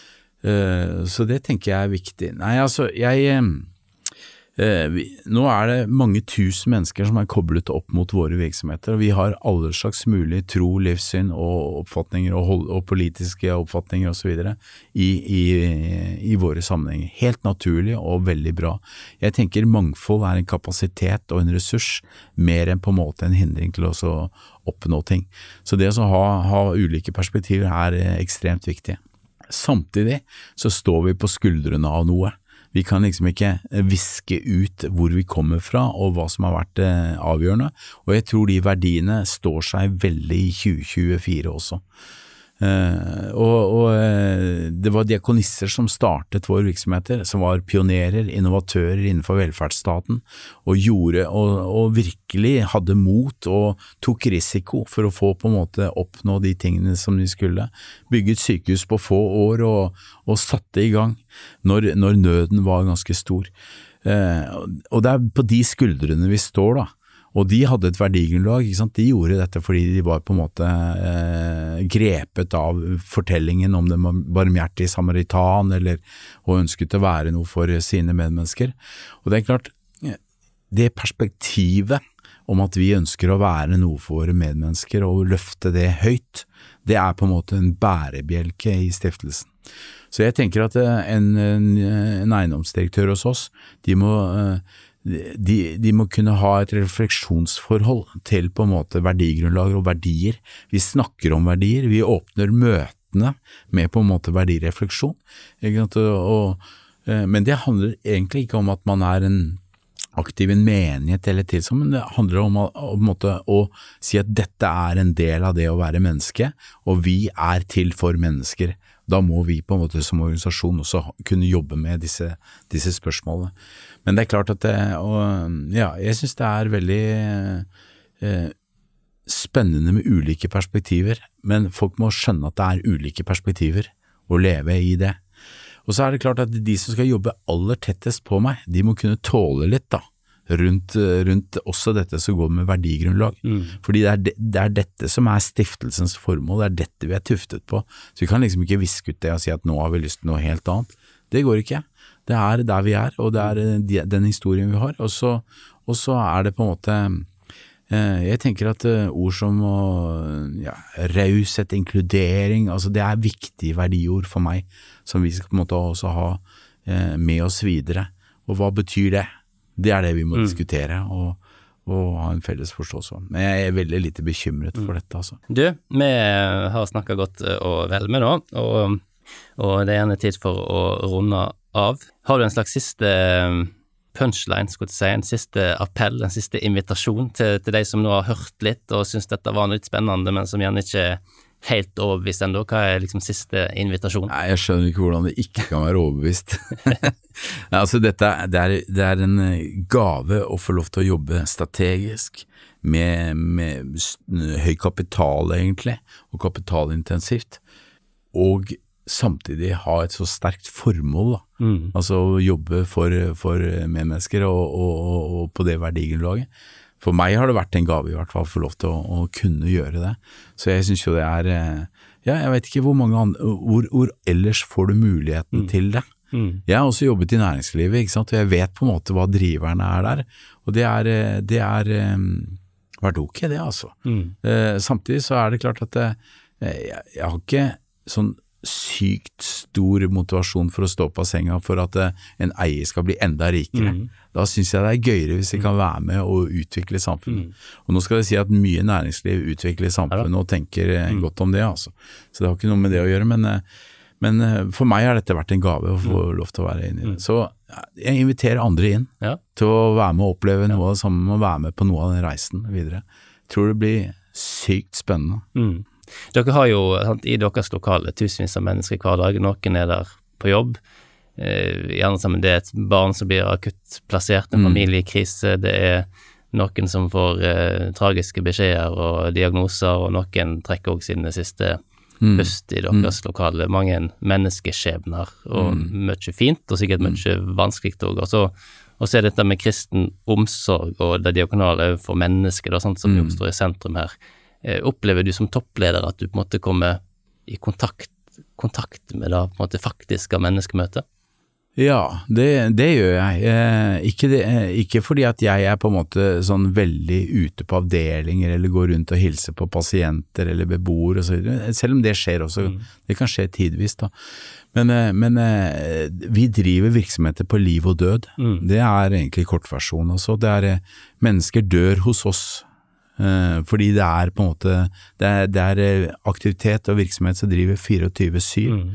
Uh, så det tenker jeg er viktig. Nei, altså jeg... Eh, vi, nå er det mange tusen mennesker som er koblet opp mot våre virksomheter, og vi har alle slags mulig tro, livssyn og oppfatninger og, hold, og politiske oppfatninger og så videre i, i, i våre sammenhenger. Helt naturlig og veldig bra. Jeg tenker mangfold er en kapasitet og en ressurs, mer enn på en måte en hindring til å oppnå ting. Så det å ha, ha ulike perspektiver er ekstremt viktig. Samtidig så står vi på skuldrene av noe. Vi kan liksom ikke viske ut hvor vi kommer fra og hva som har vært eh, avgjørende, og jeg tror de verdiene står seg veldig i tjue tjuefire også. Eh, og, og eh, det var diakonisser som startet våre virksomheter, som var pionerer, innovatører innenfor velferdsstaten, og gjorde, og, og virkelig hadde mot og tok risiko for å få på en måte oppnå de tingene som de skulle. Bygget sykehus på få år og, og satte i gang når, når nøden var ganske stor. Eh, og det er på de skuldrene vi står da. Og de hadde et verdigrunnlag, ikke sant? De gjorde dette fordi de var på en måte eh, grepet av fortellingen om den barmhjertige samaritan, eller og ønsket å være noe for sine medmennesker. Og det er klart, det perspektivet om at vi ønsker å være noe for våre medmennesker og løfte det høyt, det er på en måte en bærebjelke i stiftelsen. Så jeg tenker at en, en, en eiendomsdirektør hos oss, de må... De, de må kunne ha et refleksjonsforhold til på en måte verdigrunnlag og verdier. Vi snakker om verdier, vi åpner møtene med på en måte verdirefleksjon. Og, og, men det handler egentlig ikke om at man er en aktiv i en menighet eller tilsvarende, men det handler om, å, om måte, å si at dette er en del av det å være menneske, og vi er til for mennesker. Da må vi på en måte som organisasjon også kunne jobbe med disse, disse spørsmålene. Men det er klart at det, og, ja, jeg synes det er veldig eh, spennende med ulike perspektiver, men folk må skjønne at det er ulike perspektiver og leve i det. Og så er det klart at de som skal jobbe aller tettest på meg, de må kunne tåle litt da, rundt, rundt også dette som går med verdigrunnlag. Mm. Fordi det er, det, det er dette som er stiftelsens formål, det er dette vi er tuftet på. Så vi kan liksom ikke viske ut det og si at nå har vi lyst til noe helt annet. Det går ikke. Det er der vi er, og det er den historien vi har, og så, og så er det på en måte, eh, jeg tenker at ord som ja, raushet, inkludering, altså det er viktige verdiord for meg, som vi skal på en måte også ha eh, med oss videre. Og hva betyr det? Det er det vi må mm. diskutere, og, og ha en felles forståelse om. Men jeg er veldig lite bekymret for dette, altså. Du, vi har snakket godt og vel med nå, og, og det er gjerne tid for å runde av. Har du en slags siste punchline, skulle jeg si, en siste appell, en siste invitasjon til, til de som nå har hørt litt og synes dette var litt spennende, men som gjerne ikke helt overbevist ennå? Hva er liksom siste invitasjon? Nei, jeg skjønner ikke hvordan det ikke kan være overbevist. Altså, dette det er, det er en gave å få lov til å jobbe strategisk, med, med høy kapital egentlig, og kapitalintensivt, og samtidig ha et så sterkt formål, da. Mm. Altså å jobbe for, for medmennesker og, og, og, og på det verdigrunnlaget. For meg har det vært en gave i hvert fall, å få lov til å, å kunne gjøre det. Så jeg synes jo det er, ja, jeg vet ikke hvor mange andre, hvor, hvor ellers får du muligheten mm. til det. Mm. Jeg har også jobbet i næringslivet, ikke sant, og jeg vet på en måte hva driverne er der, og det er, det er vært ok det altså. Mm. Eh, samtidig så er det klart at det, jeg, jeg har ikke sånn sykt stor motivasjon for å stå på senga for at en eier skal bli enda rikere. Mm. Da synes jeg det er gøyere hvis jeg kan være med og utvikle samfunnet. Mm. Og nå skal jeg si at mye næringsliv utvikler samfunnet og tenker mm. godt om det, altså. Så det har ikke noe med det å gjøre, men, men for meg har dette vært en gave å få lov til å være inne i det. Så jeg inviterer andre inn ja. til å være med og oppleve noe av det samme, og være med på noe av den reisen videre. Jeg tror det blir sykt spennende. Mm. Dere har jo sant, i deres lokale tusenvis av mennesker hver dag, noen er der på jobb, eh, gjerne sammen det er et barn som blir akutt plassert, en familiekrise, det er noen som får eh, tragiske beskjeder og diagnoser, og noen trekker også sine siste mm. pust i deres mm. lokale, mange menneskeskjebner, og mm. mye fint, og sikkert mye mm. vanskelig også, og så, og så er dette med kristen omsorg og det diakonale for mennesker, da, sant, som mm. står i sentrum her. Opplever du som toppleder at du på en måte kommer i kontakt, kontakt med da på en måte faktiske menneskemøter? Ja, det, det gjør jeg. Eh, ikke, det, ikke fordi at jeg er på en måte sånn veldig ute på avdelinger eller går rundt og hilser på pasienter eller beboere og så videre, selv om det skjer også, mm. det kan skje tidvis da. Men, men vi driver virksomheter på liv og død. Mm. Det er egentlig kortversjonen også. Det er mennesker dør hos oss. Uh, fordi det er på en måte det er, det er aktivitet og virksomhet som driver fireogtyve syv mm.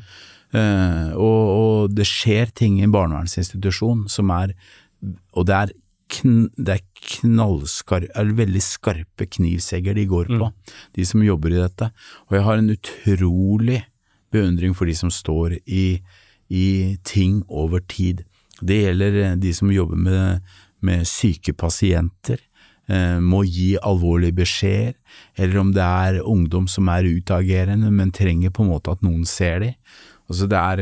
uh, og, og det skjer ting i en barnevernsinstitusjon som er, og det er, kn, det er knallskarpe, eller veldig skarpe knivsegger de går på, mm. de som jobber i dette, og jeg har en utrolig beundring for de som står i, i ting over tid. Det gjelder de som jobber med, med syke pasienter, må gi alvorlige beskjeder, eller om det er ungdom som er utagerende, men trenger på en måte at noen ser dem. Altså det er,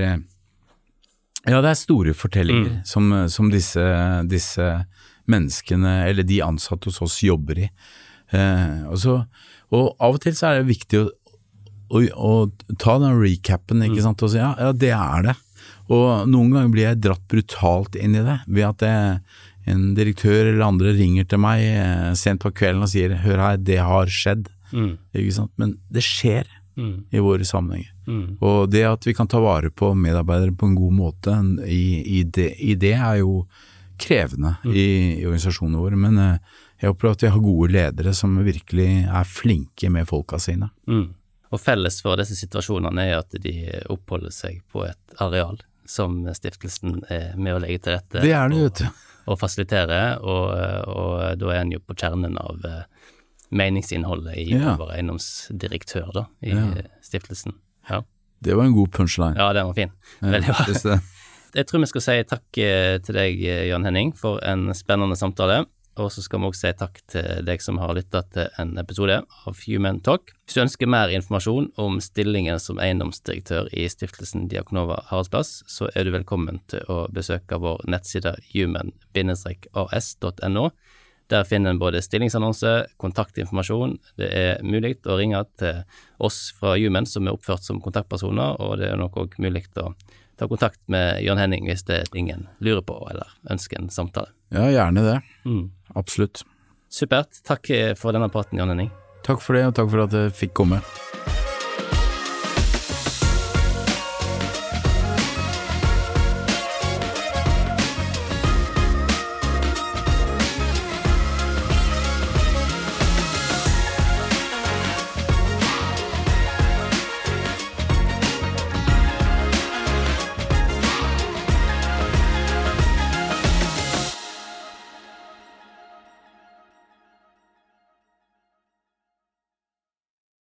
ja, det er store fortellinger mm. som, som disse, disse menneskene, eller de ansatte hos oss jobber i. Eh, og, så, og av og til så er det viktig å, å, å ta den recappen, ikke sant, og si ja, ja, det er det. Og noen ganger blir jeg dratt brutalt inn i det, ved at det en direktør eller andre ringer til meg eh, sent på kvelden og sier, hør her, det har skjedd, mm. ikke sant? Men det skjer mm. i våre sammenhenger. Mm. Og det at vi kan ta vare på medarbeidere på en god måte i, i, det, i det er jo krevende mm. i, i organisasjonene våre, men eh, jeg opplever at vi har gode ledere som virkelig er flinke med folka sine. Mm. Og felles for disse situasjonene er at de oppholder seg på et areal som stiftelsen er med å legge til rette. Det er det, vet du. Og fasilitere, og, og da er en jo på kjernen av meningsinnholdet i ja. vår eiendomsdirektør da, i ja. stiftelsen. Ja. Det var en god punchline. Ja, den var fin. Veldig bra. Jeg tror vi skal si takk til deg, Jan Henning, for en spennende samtale. Og så skal vi også si takk til deg som har lyttet til en episode av Human Talk. Hvis du ønsker mer informasjon om stillingen som eiendomsdirektør i stiftelsen Diakonova Haraldsplass, så er du velkommen til å besøke vår nettside human dash a s dot n o. Der finner en både stillingsannonse, kontaktinformasjon. Det er mulig å ringe til oss fra Human som er oppført som kontaktpersoner, og det er nok også mulig å ta kontakt med Jan Henning hvis det er ingen lurer på eller ønsker en samtale. Ja, gjerne det. Mm. Absolutt. Supert. Takk for denne praten, Jan Henning. Takk for det, og takk for at jeg fikk komme.